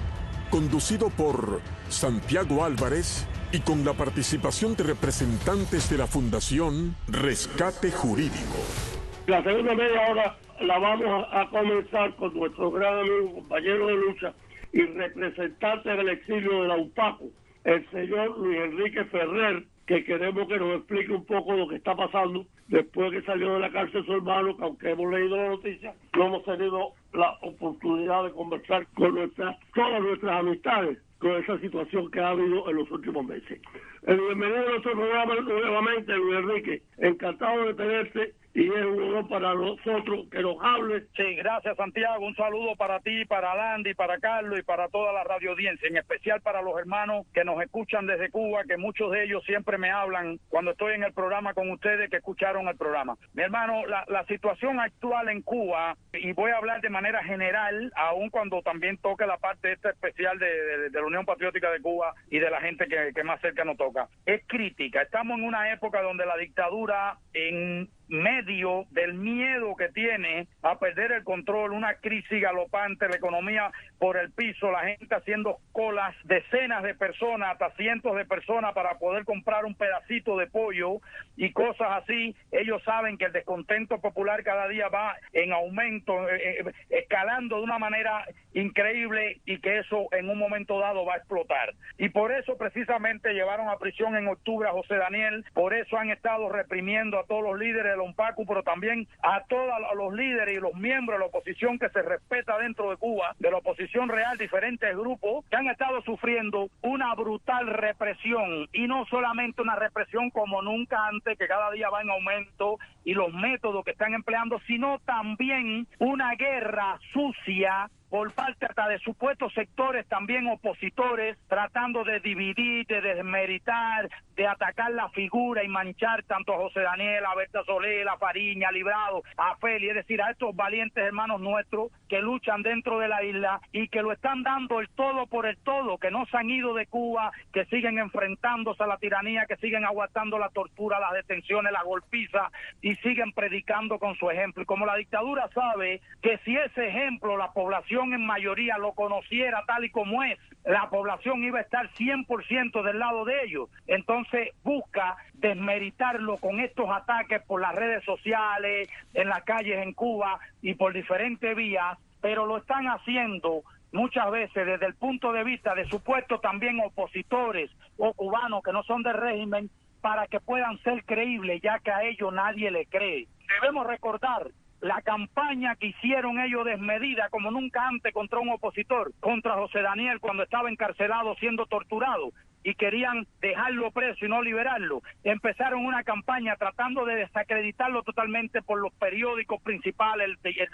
[SPEAKER 1] Conducido por Santiago Álvarez y con la participación de representantes de la Fundación Rescate Jurídico.
[SPEAKER 8] La segunda media hora la vamos a comenzar con nuestro gran amigo, compañero de lucha y representante del exilio de la UPACO, el señor Luis Enrique Ferrer, que queremos que nos explique un poco lo que está pasando después que salió de la cárcel su hermano, que aunque hemos leído la noticia, no hemos tenido la oportunidad de conversar con todas nuestras amistades con esa situación que ha habido en los últimos meses. Bienvenido a nuestro programa nuevamente, Luis Enrique. Encantado de tenerte y es un honor para nosotros que nos hable.
[SPEAKER 10] Sí, gracias, Santiago. Un saludo para ti, para Landy, para Carlos y para toda la radio audiencia, en especial para los hermanos que nos escuchan desde Cuba, que muchos de ellos siempre me hablan cuando estoy en el programa con ustedes, que escucharon el programa. Mi hermano, la situación actual en Cuba, y voy a hablar de manera general, aun cuando también toque la parte esta especial de la Unión Patriótica de Cuba y de la gente que más cerca nos toca, es crítica. Estamos en una época donde la dictadura, en medio del miedo que tiene a perder el control, una crisis galopante, la economía por el piso, la gente haciendo colas, decenas de personas, hasta cientos de personas para poder comprar un pedacito de pollo y cosas así. Ellos saben que el descontento popular cada día va en aumento, escalando de una manera increíble, y que eso en un momento dado va a explotar. Y por eso precisamente llevaron a prisión en octubre a José Daniel, por eso han estado reprimiendo a todos los líderes de la UNPACU, pero también a todos los líderes y los miembros de la oposición que se respeta dentro de Cuba, de la oposición real, diferentes grupos que han estado sufriendo una brutal represión, y no solamente una represión como nunca antes, que cada día va en aumento, y los métodos que están empleando, sino también una guerra sucia por parte hasta de supuestos sectores también opositores, tratando de dividir, de desmeritar, de atacar la figura y manchar tanto a José Daniel, a Berta Soler, a Fariña, a Librado, a Feli, es decir, a estos valientes hermanos nuestros que luchan dentro de la isla y que lo están dando el todo por el todo, que no se han ido de Cuba, que siguen enfrentándose a la tiranía, que siguen aguantando la tortura, las detenciones, la golpiza, y siguen predicando con su ejemplo. Y como la dictadura sabe que si ese ejemplo la población en mayoría lo conociera tal y como es, la población iba a estar 100% del lado de ellos, entonces busca desmeritarlo con estos ataques por las redes sociales, en las calles en Cuba y por diferentes vías, pero lo están haciendo muchas veces desde el punto de vista de supuestos también opositores o cubanos que no son del régimen, para que puedan ser creíbles, ya que a ellos nadie le cree. Debemos recordar la campaña que hicieron ellos desmedida como nunca antes contra un opositor, contra José Daniel cuando estaba encarcelado siendo torturado, y querían dejarlo preso y no liberarlo. Empezaron una campaña tratando de desacreditarlo totalmente por los periódicos principales,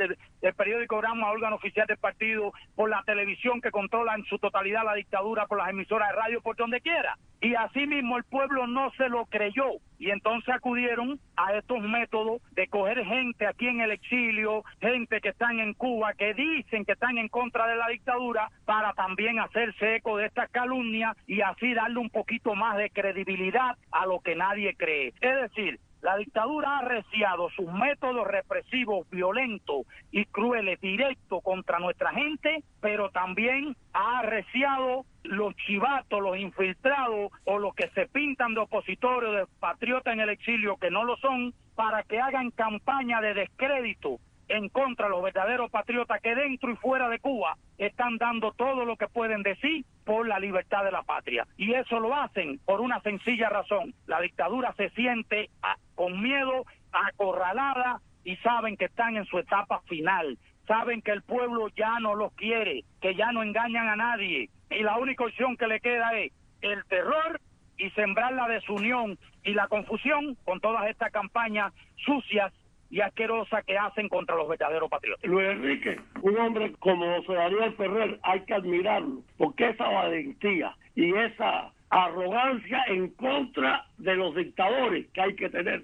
[SPEAKER 10] el periódico Grama, órgano oficial del partido, por la televisión que controla en su totalidad la dictadura, por las emisoras de radio, por donde quiera. Y así mismo el pueblo no se lo creyó, y entonces acudieron a estos métodos de coger gente aquí en el exilio, gente que están en Cuba, que dicen que están en contra de la dictadura, para también hacerse eco de estas calumnias y así darle un poquito más de credibilidad a lo que nadie cree. Es decir, la dictadura ha arreciado sus métodos represivos, violentos y crueles, directos contra nuestra gente, pero también ha arreciado los chivatos, los infiltrados o los que se pintan de opositores o de patriotas en el exilio, que no lo son, para que hagan campaña de descrédito en contra de los verdaderos patriotas que dentro y fuera de Cuba están dando todo lo que pueden decir por la libertad de la patria. Y eso lo hacen por una sencilla razón: la dictadura se siente con miedo, acorralada, y saben que están en su etapa final. Saben que el pueblo ya no los quiere, que ya no engañan a nadie, y la única opción que le queda es el terror y sembrar la desunión y la confusión con todas estas campañas sucias y asquerosa que hacen contra los verdaderos patriotas.
[SPEAKER 8] Luis Enrique, un hombre como José Daniel Ferrer hay que admirarlo, porque esa valentía y esa arrogancia en contra de los dictadores, que hay que tenerla.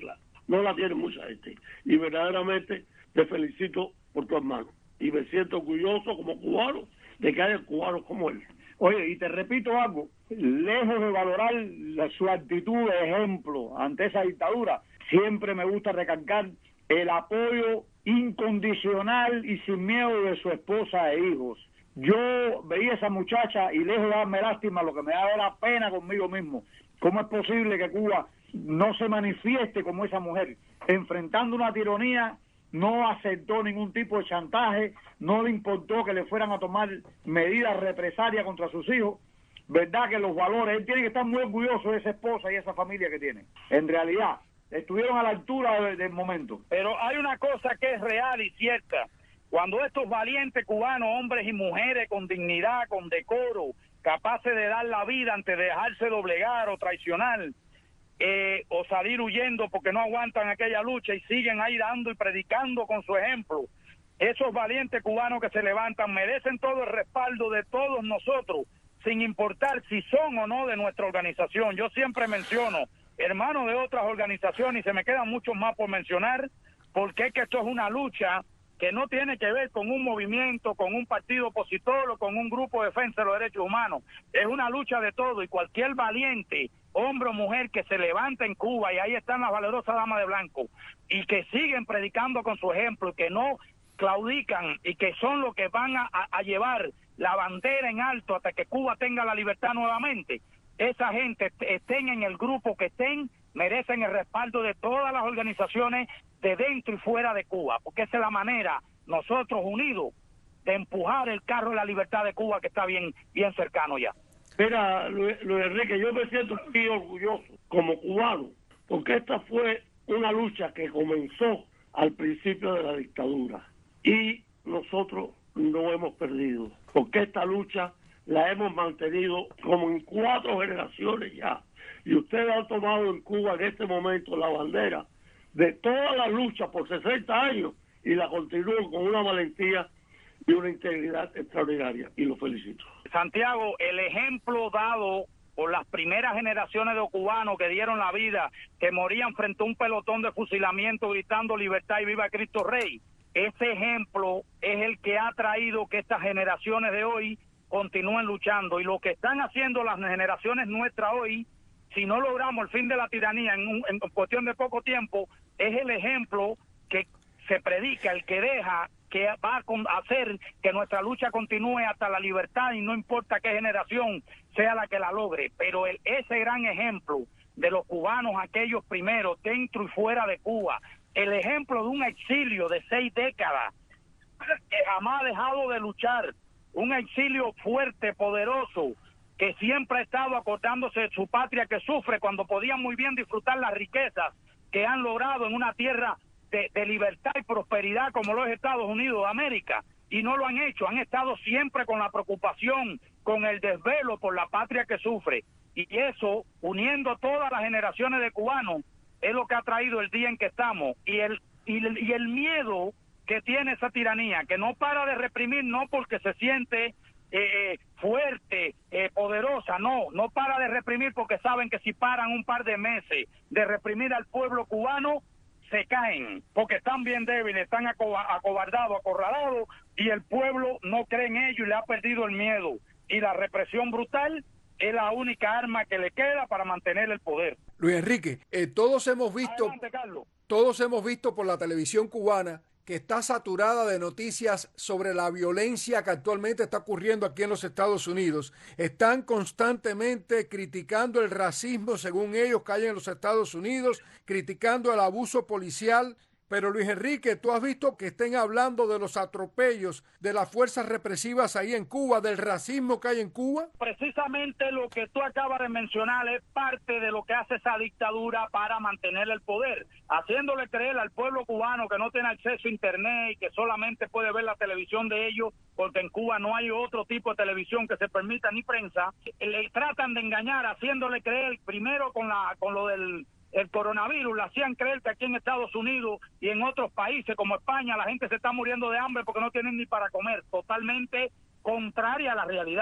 [SPEAKER 8] no la tiene mucha gente. Y verdaderamente te felicito por tu hermano. Y me siento orgulloso como cubano de que haya cubanos como él.
[SPEAKER 10] Oye, y te repito algo, lejos de valorar su actitud de ejemplo ante esa dictadura, siempre me gusta recalcar el apoyo incondicional y sin miedo de su esposa e hijos. Yo veía a esa muchacha y lejos de darme lástima, lo que me daba era pena conmigo mismo. ¿Cómo es posible que Cuba no se manifieste como esa mujer? Enfrentando una tiranía, no aceptó ningún tipo de chantaje, no le importó que le fueran a tomar medidas represalias contra sus hijos. Verdad que los valores, él tiene que estar muy orgulloso de esa esposa y esa familia que tiene. En realidad, estuvieron a la altura del momento.
[SPEAKER 9] Pero hay una cosa que es real y cierta. Cuando estos valientes cubanos, hombres y mujeres con dignidad, con decoro, capaces de dar la vida antes de dejarse doblegar o traicionar, o salir huyendo porque no aguantan aquella lucha y siguen ahí dando y predicando con su ejemplo, esos valientes cubanos que se levantan merecen todo el respaldo de todos nosotros, sin importar si son o no de nuestra organización. Yo siempre menciono hermanos de otras organizaciones y se me quedan muchos más por mencionar, porque es que esto es una lucha que no tiene que ver con un movimiento, con un partido opositor o con un grupo de defensa de los derechos humanos. Es una lucha de todo y cualquier valiente, hombre o mujer que se levanta en Cuba, y ahí están las valerosas damas de blanco, y que siguen predicando con su ejemplo, y que no claudican, y que son los que van a llevar la bandera en alto hasta que Cuba tenga la libertad nuevamente. Esa gente, estén en el grupo que estén, merecen el respaldo de todas las organizaciones de dentro y fuera de Cuba, porque esa es la manera, nosotros unidos, de empujar el carro de la libertad de Cuba, que está bien cercano ya.
[SPEAKER 8] Mira, Luis Enrique, yo me siento muy orgulloso como cubano, porque esta fue una lucha que comenzó al principio de la dictadura y nosotros no hemos perdido, porque esta lucha la hemos mantenido como en 4 generaciones ya, y ustedes han tomado en Cuba en este momento la bandera de toda la lucha por 60 años y la continúan con una valentía y una integridad extraordinaria, y lo felicito.
[SPEAKER 9] Santiago, el ejemplo dado por las primeras generaciones de cubanos que dieron la vida, que morían frente a un pelotón de fusilamiento gritando libertad y viva Cristo Rey, ese ejemplo es el que ha traído que estas generaciones de hoy continúen luchando, y lo que están haciendo las generaciones nuestras hoy, si no logramos el fin de la tiranía en cuestión de poco tiempo, es el ejemplo que se predica, el que deja, que va a hacer que nuestra lucha continúe hasta la libertad, y no importa qué generación sea la que la logre. Pero ese gran ejemplo de los cubanos, aquellos primeros, dentro y fuera de Cuba, el ejemplo de un exilio de 6 décadas, que jamás ha dejado de luchar, un exilio fuerte, poderoso, que siempre ha estado acordándose de su patria que sufre cuando podían muy bien disfrutar las riquezas que han logrado en una tierra de libertad y prosperidad como lo es Estados Unidos de América, y no lo han hecho, han estado siempre con la preocupación, con el desvelo por la patria que sufre, y eso, uniendo todas las generaciones de cubanos, es lo que ha traído el día en que estamos, y el miedo que tiene esa tiranía, que no para de reprimir, no porque se siente fuerte, poderosa, no para de reprimir porque saben que si paran un par de meses de reprimir al pueblo cubano, se caen, porque están bien débiles, están acobardados, acorralados, y el pueblo no cree en ellos y le ha perdido el miedo, y la represión brutal es la única arma que le queda para mantener el poder.
[SPEAKER 7] Luis Enrique, todos hemos visto,
[SPEAKER 9] adelante, Carlos.
[SPEAKER 7] Todos hemos visto por la televisión cubana que está saturada de noticias sobre la violencia que actualmente está ocurriendo aquí en los Estados Unidos. Están constantemente criticando el racismo, según ellos, que hay en los Estados Unidos, criticando el abuso policial. Pero Luis Enrique, ¿tú has visto que estén hablando de los atropellos de las fuerzas represivas ahí en Cuba, del racismo que hay en Cuba?
[SPEAKER 9] Precisamente lo que tú acabas de mencionar es parte de lo que hace esa dictadura para mantener el poder, haciéndole creer al pueblo cubano que no tiene acceso a internet y que solamente puede ver la televisión de ellos, porque en Cuba no hay otro tipo de televisión que se permita ni prensa. Le tratan de engañar haciéndole creer primero con lo del coronavirus, le hacían creer que aquí en Estados Unidos y en otros países como España la gente se está muriendo de hambre porque no tienen ni para comer, totalmente contraria a la realidad.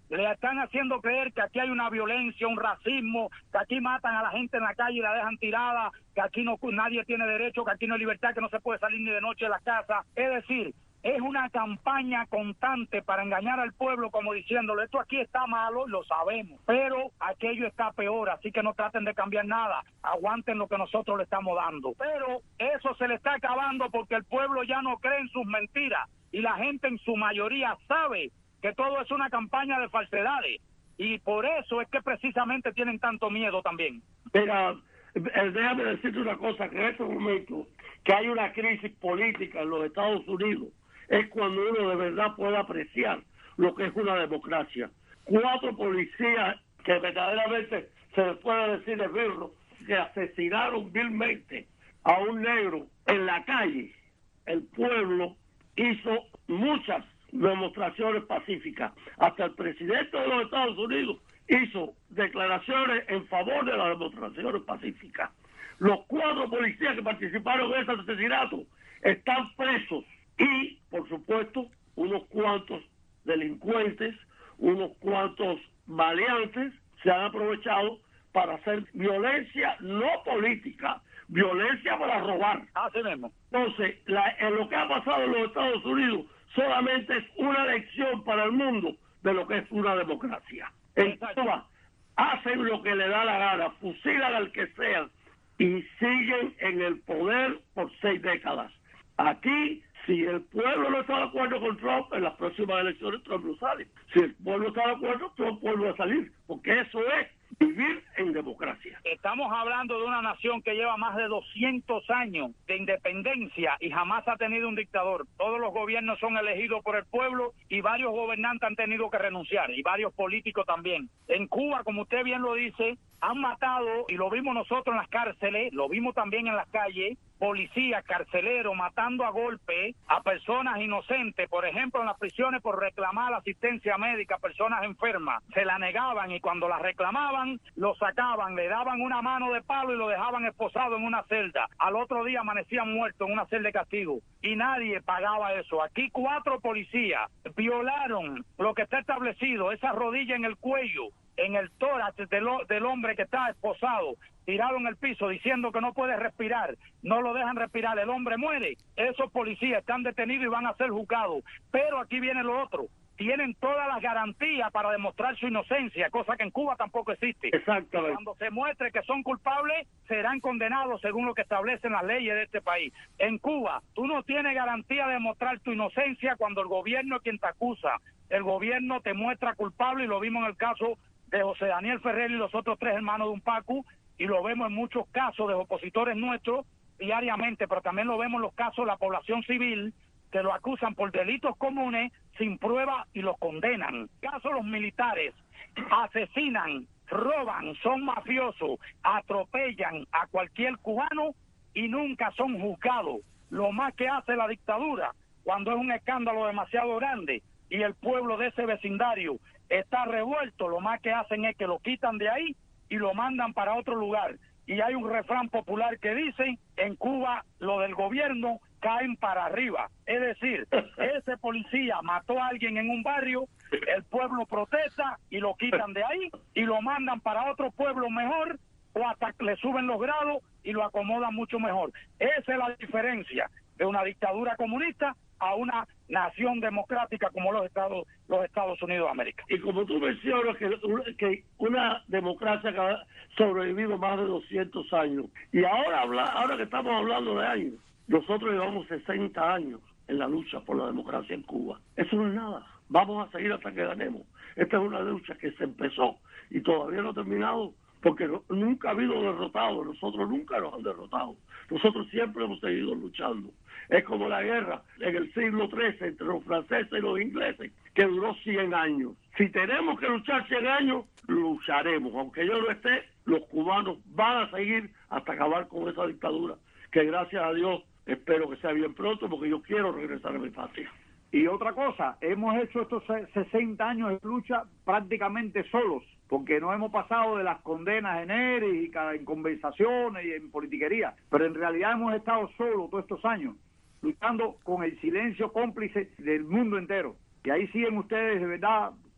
[SPEAKER 10] Le están haciendo creer que aquí hay una violencia, un racismo, que aquí matan a la gente en la calle y la dejan tirada, que aquí no nadie tiene derecho, que aquí no hay libertad, que no se puede salir ni de noche de la casa. Es decir, es una campaña constante para engañar al pueblo, como diciéndole, esto aquí está malo, lo sabemos, pero aquello está peor, así que no traten de cambiar nada, aguanten lo que nosotros le estamos dando. Pero eso se le está acabando porque el pueblo ya no cree en sus mentiras y la gente en su mayoría sabe que todo es una campaña de falsedades y por eso es que precisamente tienen tanto miedo también.
[SPEAKER 8] Mira, déjame decirte una cosa, que en estos momentos que hay una crisis política en los Estados Unidos, es cuando uno de verdad puede apreciar lo que es una democracia. 4 policías que verdaderamente se les puede decir de birro, que asesinaron vilmente a un negro en la calle. El pueblo hizo muchas demostraciones pacíficas. Hasta el presidente de los Estados Unidos hizo declaraciones en favor de las demostraciones pacíficas. Los 4 policías que participaron en ese asesinato están presos. Y, por supuesto, unos cuantos delincuentes, unos cuantos maleantes se han aprovechado para hacer violencia no política, violencia para robar.
[SPEAKER 10] Así mismo.
[SPEAKER 8] Entonces, en lo que ha pasado en los Estados Unidos solamente es una lección para el mundo de lo que es una democracia. En Cuba hacen lo que le da la gana, fusilan al que sea y siguen en el poder por 6 décadas. Aquí, si el pueblo no está de acuerdo con Trump, en las próximas elecciones Trump no sale. Si el pueblo está de acuerdo, Trump vuelve a salir, porque eso es vivir en democracia.
[SPEAKER 10] Estamos hablando de una nación que lleva más de 200 años de independencia y jamás ha tenido un dictador. Todos los gobiernos son elegidos por el pueblo y varios gobernantes han tenido que renunciar y varios políticos también. En Cuba, como usted bien lo dice, han matado, y lo vimos nosotros en las cárceles, lo vimos también en las calles, policías, carceleros, matando a golpe a personas inocentes, por ejemplo en las prisiones por reclamar asistencia médica a personas enfermas. Se la negaban y cuando la reclamaban, lo sacaban, le daban una mano de palo y lo dejaban esposado en una celda. Al otro día amanecían muertos en una celda de castigo y nadie pagaba eso. Aquí 4 policías violaron lo que está establecido, esa rodilla en el cuello, en el tórax del hombre que está esposado, tirado en el piso diciendo que no puede respirar, no lo dejan respirar, el hombre muere. Esos policías están detenidos y van a ser juzgados. Pero aquí viene lo otro, tienen todas las garantías para demostrar su inocencia, cosa que en Cuba tampoco existe.
[SPEAKER 8] Exactamente.
[SPEAKER 10] Cuando se muestre que son culpables, serán condenados según lo que establecen las leyes de este país. En Cuba, tú no tienes garantía de demostrar tu inocencia cuando el gobierno es quien te acusa. El gobierno te muestra culpable y lo vimos en el caso de José Daniel Ferrer y los otros 3 hermanos de Unpacu, y lo vemos en muchos casos de opositores nuestros diariamente, pero también lo vemos en los casos de la población civil que lo acusan por delitos comunes sin prueba y lo condenan. En caso de los militares, asesinan, roban, son mafiosos, atropellan a cualquier cubano y nunca son juzgados. Lo más que hace la dictadura cuando es un escándalo demasiado grande y el pueblo de ese vecindario está revuelto, lo más que hacen es que lo quitan de ahí y lo mandan para otro lugar. Y hay un refrán popular que dice, en Cuba lo del gobierno caen para arriba. Es decir, ese policía mató a alguien en un barrio, el pueblo protesta y lo quitan de ahí y lo mandan para otro pueblo mejor o hasta le suben los grados y lo acomodan mucho mejor. Esa es la diferencia de una dictadura comunista a una nación democrática como los Estados Unidos de América.
[SPEAKER 8] Y como tú mencionas que una democracia que ha sobrevivido más de 200 años, y ahora que estamos hablando de años, nosotros llevamos 60 años en la lucha por la democracia en Cuba. Eso no es nada. Vamos a seguir hasta que ganemos. Esta es una lucha que se empezó y todavía no ha terminado, porque nunca ha habido derrotados. Nosotros nunca nos han derrotado. Nosotros siempre hemos seguido luchando. Es como la guerra en el siglo XIII entre los franceses y los ingleses, que duró 100 años. Si tenemos que luchar 100 años, lucharemos. Aunque yo no esté, los cubanos van a seguir hasta acabar con esa dictadura, que gracias a Dios espero que sea bien pronto, porque yo quiero regresar a mi patria.
[SPEAKER 10] Y otra cosa, hemos hecho estos 60 años de lucha prácticamente solos, porque no hemos pasado de las condenas enérgicas, en conversaciones y en politiquería, pero en realidad hemos estado solos todos estos años, luchando con el silencio cómplice del mundo entero. Y ahí siguen ustedes de verdad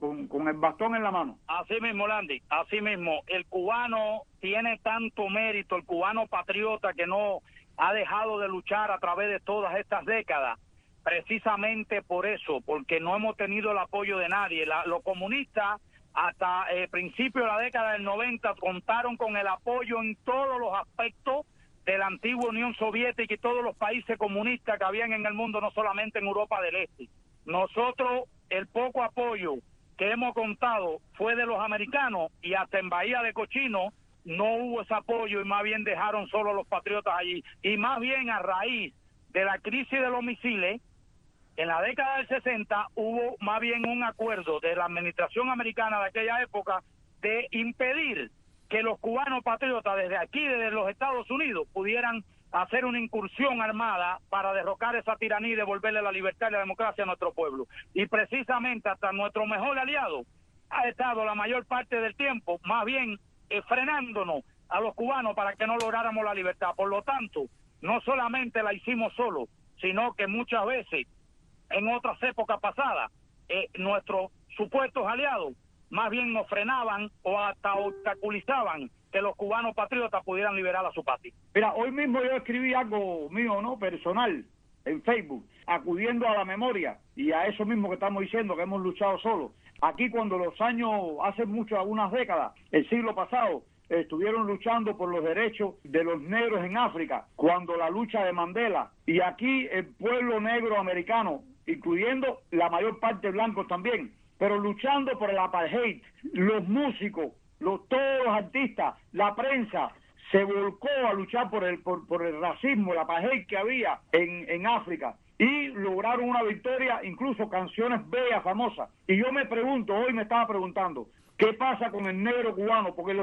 [SPEAKER 10] con el bastón en la mano.
[SPEAKER 9] Así mismo, Landy, así mismo. El cubano tiene tanto mérito, el cubano patriota que no ha dejado de luchar a través de todas estas décadas, precisamente por eso, porque no hemos tenido el apoyo de nadie. Los comunistas hasta principios de la década del 90 contaron con el apoyo en todos los aspectos de la antigua Unión Soviética y todos los países comunistas que habían en el mundo, no solamente en Europa del Este. Nosotros, el poco apoyo que hemos contado fue de los americanos, y hasta en Bahía de Cochino no hubo ese apoyo, y más bien dejaron solo los patriotas allí. Y más bien a raíz de la crisis de los misiles, en la década del 60 hubo más bien un acuerdo de la administración americana de aquella época de impedir que los cubanos patriotas desde aquí, desde los Estados Unidos, pudieran hacer una incursión armada para derrocar esa tiranía y devolverle la libertad y la democracia a nuestro pueblo. Y precisamente hasta nuestro mejor aliado ha estado la mayor parte del tiempo más bien frenándonos a los cubanos para que no lográramos la libertad. Por lo tanto, no solamente la hicimos solo, sino que muchas veces en otras épocas pasadas nuestros supuestos aliados más bien nos frenaban o hasta obstaculizaban que los cubanos patriotas pudieran liberar a su patria.
[SPEAKER 10] Mira, hoy mismo yo escribí algo mío, ¿no?, personal, en Facebook, acudiendo a la memoria y a eso mismo que estamos diciendo, que hemos luchado solos. Aquí cuando los años, hace mucho, algunas décadas, el siglo pasado, estuvieron luchando por los derechos de los negros en África, cuando la lucha de Mandela, y aquí el pueblo negro americano, incluyendo la mayor parte blancos también, pero luchando por el apartheid, los músicos, todos los artistas, la prensa, se volcó a luchar por el racismo, el apartheid que había en África, y lograron una victoria, incluso canciones bellas, famosas. Y yo me pregunto, hoy me estaba preguntando, ¿qué pasa con el negro cubano? Porque el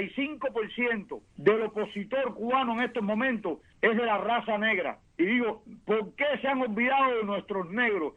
[SPEAKER 10] 85% del opositor cubano en estos momentos es de la raza negra. Y digo, ¿por qué se han olvidado de nuestros negros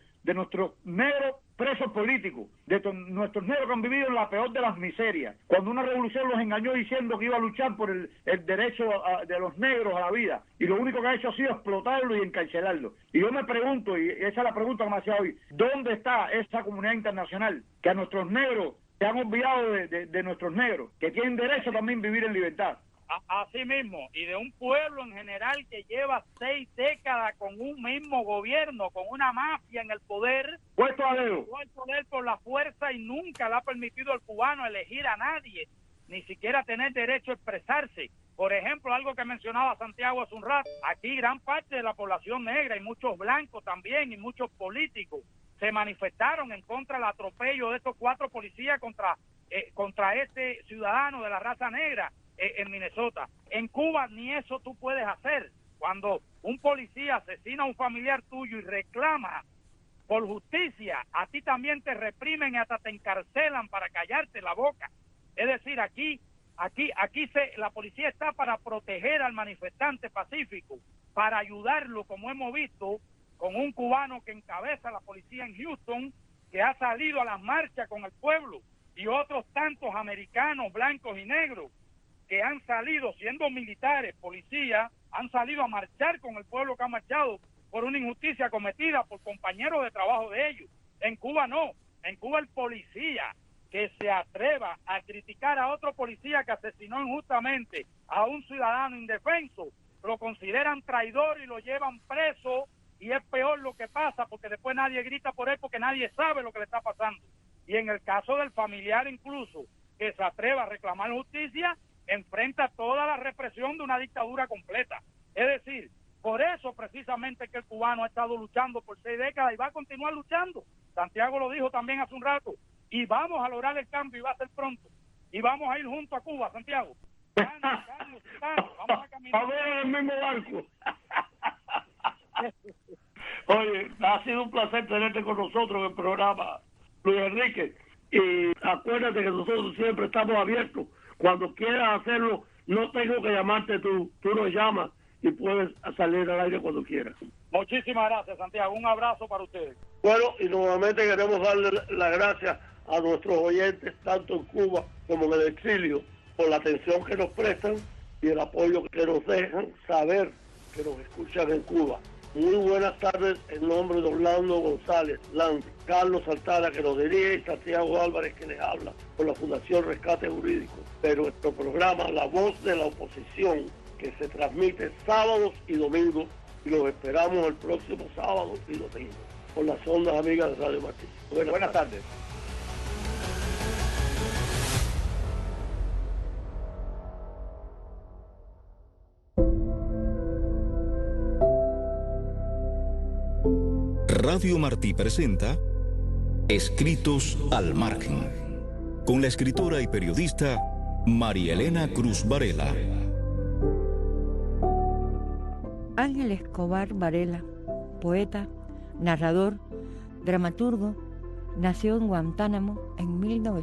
[SPEAKER 10] presos políticos, de nuestros negros que han vivido en la peor de las miserias? Cuando una revolución los engañó diciendo que iba a luchar por el derecho de los negros a la vida, y lo único que ha hecho ha sido explotarlo y encarcelarlo. Y yo me pregunto, y esa es la pregunta que me hacía hoy, ¿dónde está esa comunidad internacional que a nuestros negros se han olvidado de nuestros negros, que tienen derecho también a vivir en libertad?
[SPEAKER 9] Así mismo, y de un pueblo en general que lleva 6 décadas con un mismo gobierno, con una mafia en el poder,
[SPEAKER 10] puesto a dedo,
[SPEAKER 9] el poder por la fuerza, y nunca le ha permitido al cubano elegir a nadie, ni siquiera tener derecho a expresarse. Por ejemplo, algo que mencionaba Santiago hace un rato, aquí gran parte de la población negra y muchos blancos también y muchos políticos se manifestaron en contra del atropello de estos 4 policías contra este ciudadano de la raza negra en Minnesota. En Cuba ni eso tú puedes hacer. Cuando un policía asesina a un familiar tuyo y reclama por justicia, a ti también te reprimen y hasta te encarcelan para callarte la boca. Es decir, aquí la policía está para proteger al manifestante pacífico, para ayudarlo, como hemos visto con un cubano que encabeza la policía en Houston, que ha salido a las marchas con el pueblo, y otros tantos americanos, blancos y negros, que han salido siendo militares, policías, han salido a marchar con el pueblo que ha marchado por una injusticia cometida por compañeros de trabajo de ellos. En Cuba no. En Cuba el policía que se atreva a criticar a otro policía que asesinó injustamente a un ciudadano indefenso, lo consideran traidor y lo llevan preso, y es peor lo que pasa porque después nadie grita por él porque nadie sabe lo que le está pasando. Y en el caso del familiar incluso que se atreva a reclamar justicia, enfrenta toda la represión de una dictadura completa. Es decir, por eso precisamente que el cubano ha estado luchando por 6 décadas y va a continuar luchando. Santiago lo dijo también hace un rato, y vamos a lograr el cambio, y va a ser pronto, y vamos a ir junto a Cuba, Santiago. Vamos a caminar.
[SPEAKER 8] A ver, en el mismo barco. Oye, ha sido un placer tenerte con nosotros en el programa, Luis Enrique, y acuérdate que nosotros siempre estamos abiertos. Cuando quieras hacerlo, no tengo que llamarte tú nos llamas y puedes salir al aire cuando quieras.
[SPEAKER 9] Muchísimas gracias, Santiago, un abrazo para ustedes.
[SPEAKER 8] Bueno, y nuevamente queremos darle las gracias a nuestros oyentes, tanto en Cuba como en el exilio, por la atención que nos prestan y el apoyo que nos dejan saber que nos escuchan en Cuba. Muy buenas tardes, en nombre de Orlando González Landy, Carlos Altara que nos dirige y Santiago Álvarez que les habla por la Fundación Rescate Jurídico. Pero nuestro programa La Voz de la Oposición, que se transmite sábados y domingos, y los esperamos el próximo sábado y domingo por las ondas amigas de Radio Martí. Buenas tardes.
[SPEAKER 12] Radio Martí presenta Escritos al Margen, con la escritora y periodista María Elena Cruz Varela.
[SPEAKER 13] Ángel Escobar Varela, poeta, narrador, dramaturgo, nació en Guantánamo en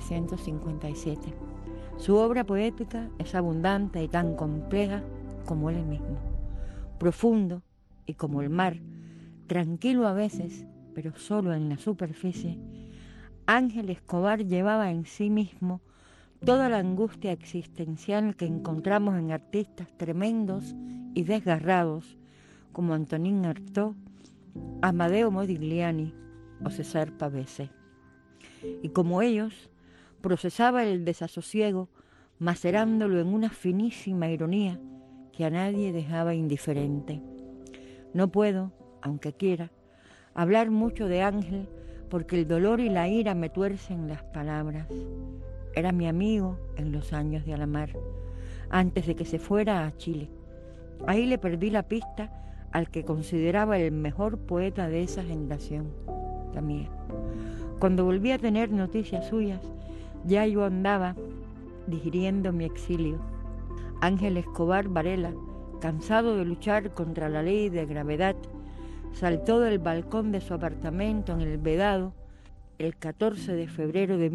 [SPEAKER 13] 1957. Su obra poética es abundante y tan compleja como él mismo, profundo y como el mar, tranquilo a veces, pero solo en la superficie. Ángel Escobar llevaba en sí mismo toda la angustia existencial que encontramos en artistas tremendos y desgarrados como Antonín Artaud, Amadeo Modigliani o César Pavese. Y como ellos, procesaba el desasosiego, macerándolo en una finísima ironía que a nadie dejaba indiferente. No puedo, aunque quiera, hablar mucho de Ángel porque el dolor y la ira me tuercen las palabras. Era mi amigo en los años de Alamar, antes de que se fuera a Chile. Ahí le perdí la pista al que consideraba el mejor poeta de esa generación, la mía. Cuando volví a tener noticias suyas, ya yo andaba digiriendo mi exilio. Ángel Escobar Varela, cansado de luchar contra la ley de gravedad, saltó del balcón de su apartamento en El Vedado el 14 de febrero de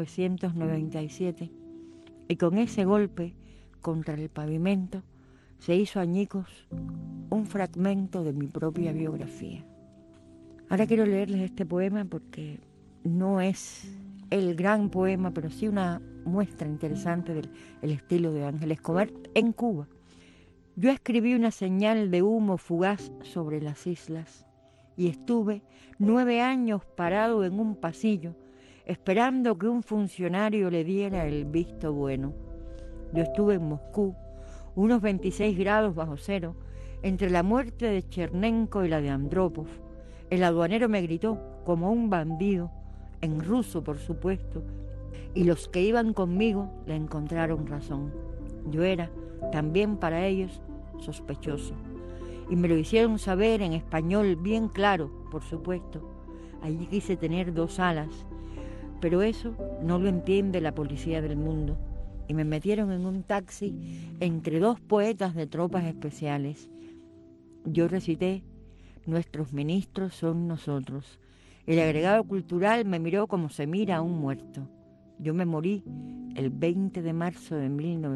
[SPEAKER 13] 1997 y con ese golpe contra el pavimento se hizo añicos un fragmento de mi propia biografía. Ahora quiero leerles este poema porque no es el gran poema, pero sí una muestra interesante del estilo de Ángel Escobar en Cuba. Yo escribí una señal de humo fugaz sobre las islas y estuve 9 años parado en un pasillo esperando que un funcionario le diera el visto bueno. Yo estuve en Moscú, unos 26 grados bajo cero, entre la muerte de Chernenko y la de Andropov. El aduanero me gritó como un bandido, en ruso por supuesto, y los que iban conmigo le encontraron razón. Yo era también para ellos sospechoso, y me lo hicieron saber en español bien claro, por supuesto. Allí quise tener 2 alas, pero eso no lo entiende la policía del mundo, y me metieron en un taxi entre 2 poetas de tropas especiales. Yo recité: nuestros ministros son nosotros. El agregado cultural me miró como se mira a un muerto. Yo me morí el 20 de marzo de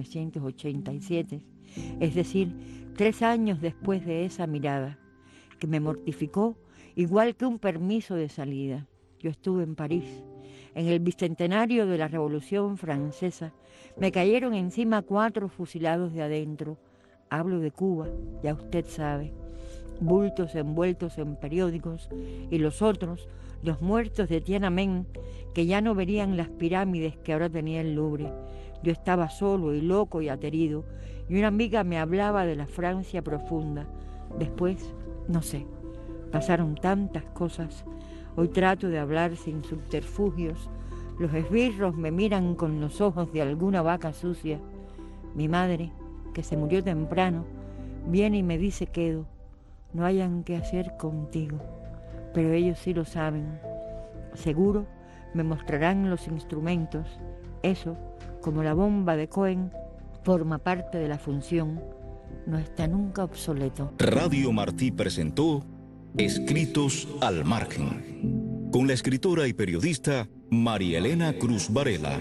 [SPEAKER 13] 1987, es decir, 3 años después de esa mirada, que me mortificó igual que un permiso de salida. Yo estuve en París, en el bicentenario de la Revolución Francesa. Me cayeron encima 4 fusilados de adentro. Hablo de Cuba, ya usted sabe. Bultos envueltos en periódicos, y los otros, los muertos de Tiananmen, que ya no verían las pirámides que ahora tenía el Louvre. Yo estaba solo y loco y aterido, y una amiga me hablaba de la Francia profunda. Después, no sé, pasaron tantas cosas. Hoy trato de hablar sin subterfugios. Los esbirros me miran con los ojos de alguna vaca sucia. Mi madre, que se murió temprano, viene y me dice: quedo, no hayan qué hacer contigo, pero ellos sí lo saben. Seguro me mostrarán los instrumentos. Eso, como la bomba de Cohen, forma parte de la función. No está nunca obsoleto.
[SPEAKER 12] Radio Martí presentó Escritos al Margen, con la escritora y periodista María Elena Cruz Varela.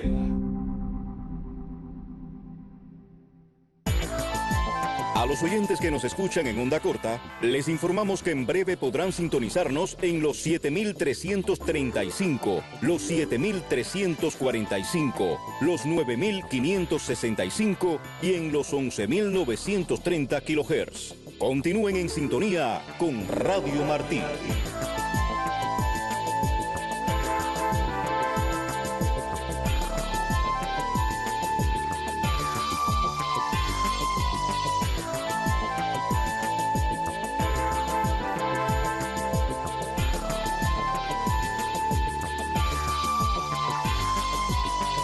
[SPEAKER 12] A los oyentes que nos escuchan en onda corta, les informamos que en breve podrán sintonizarnos en los 7335, los 7345, los 9565 y en los 11930 kHz. Continúen en sintonía con Radio Martí.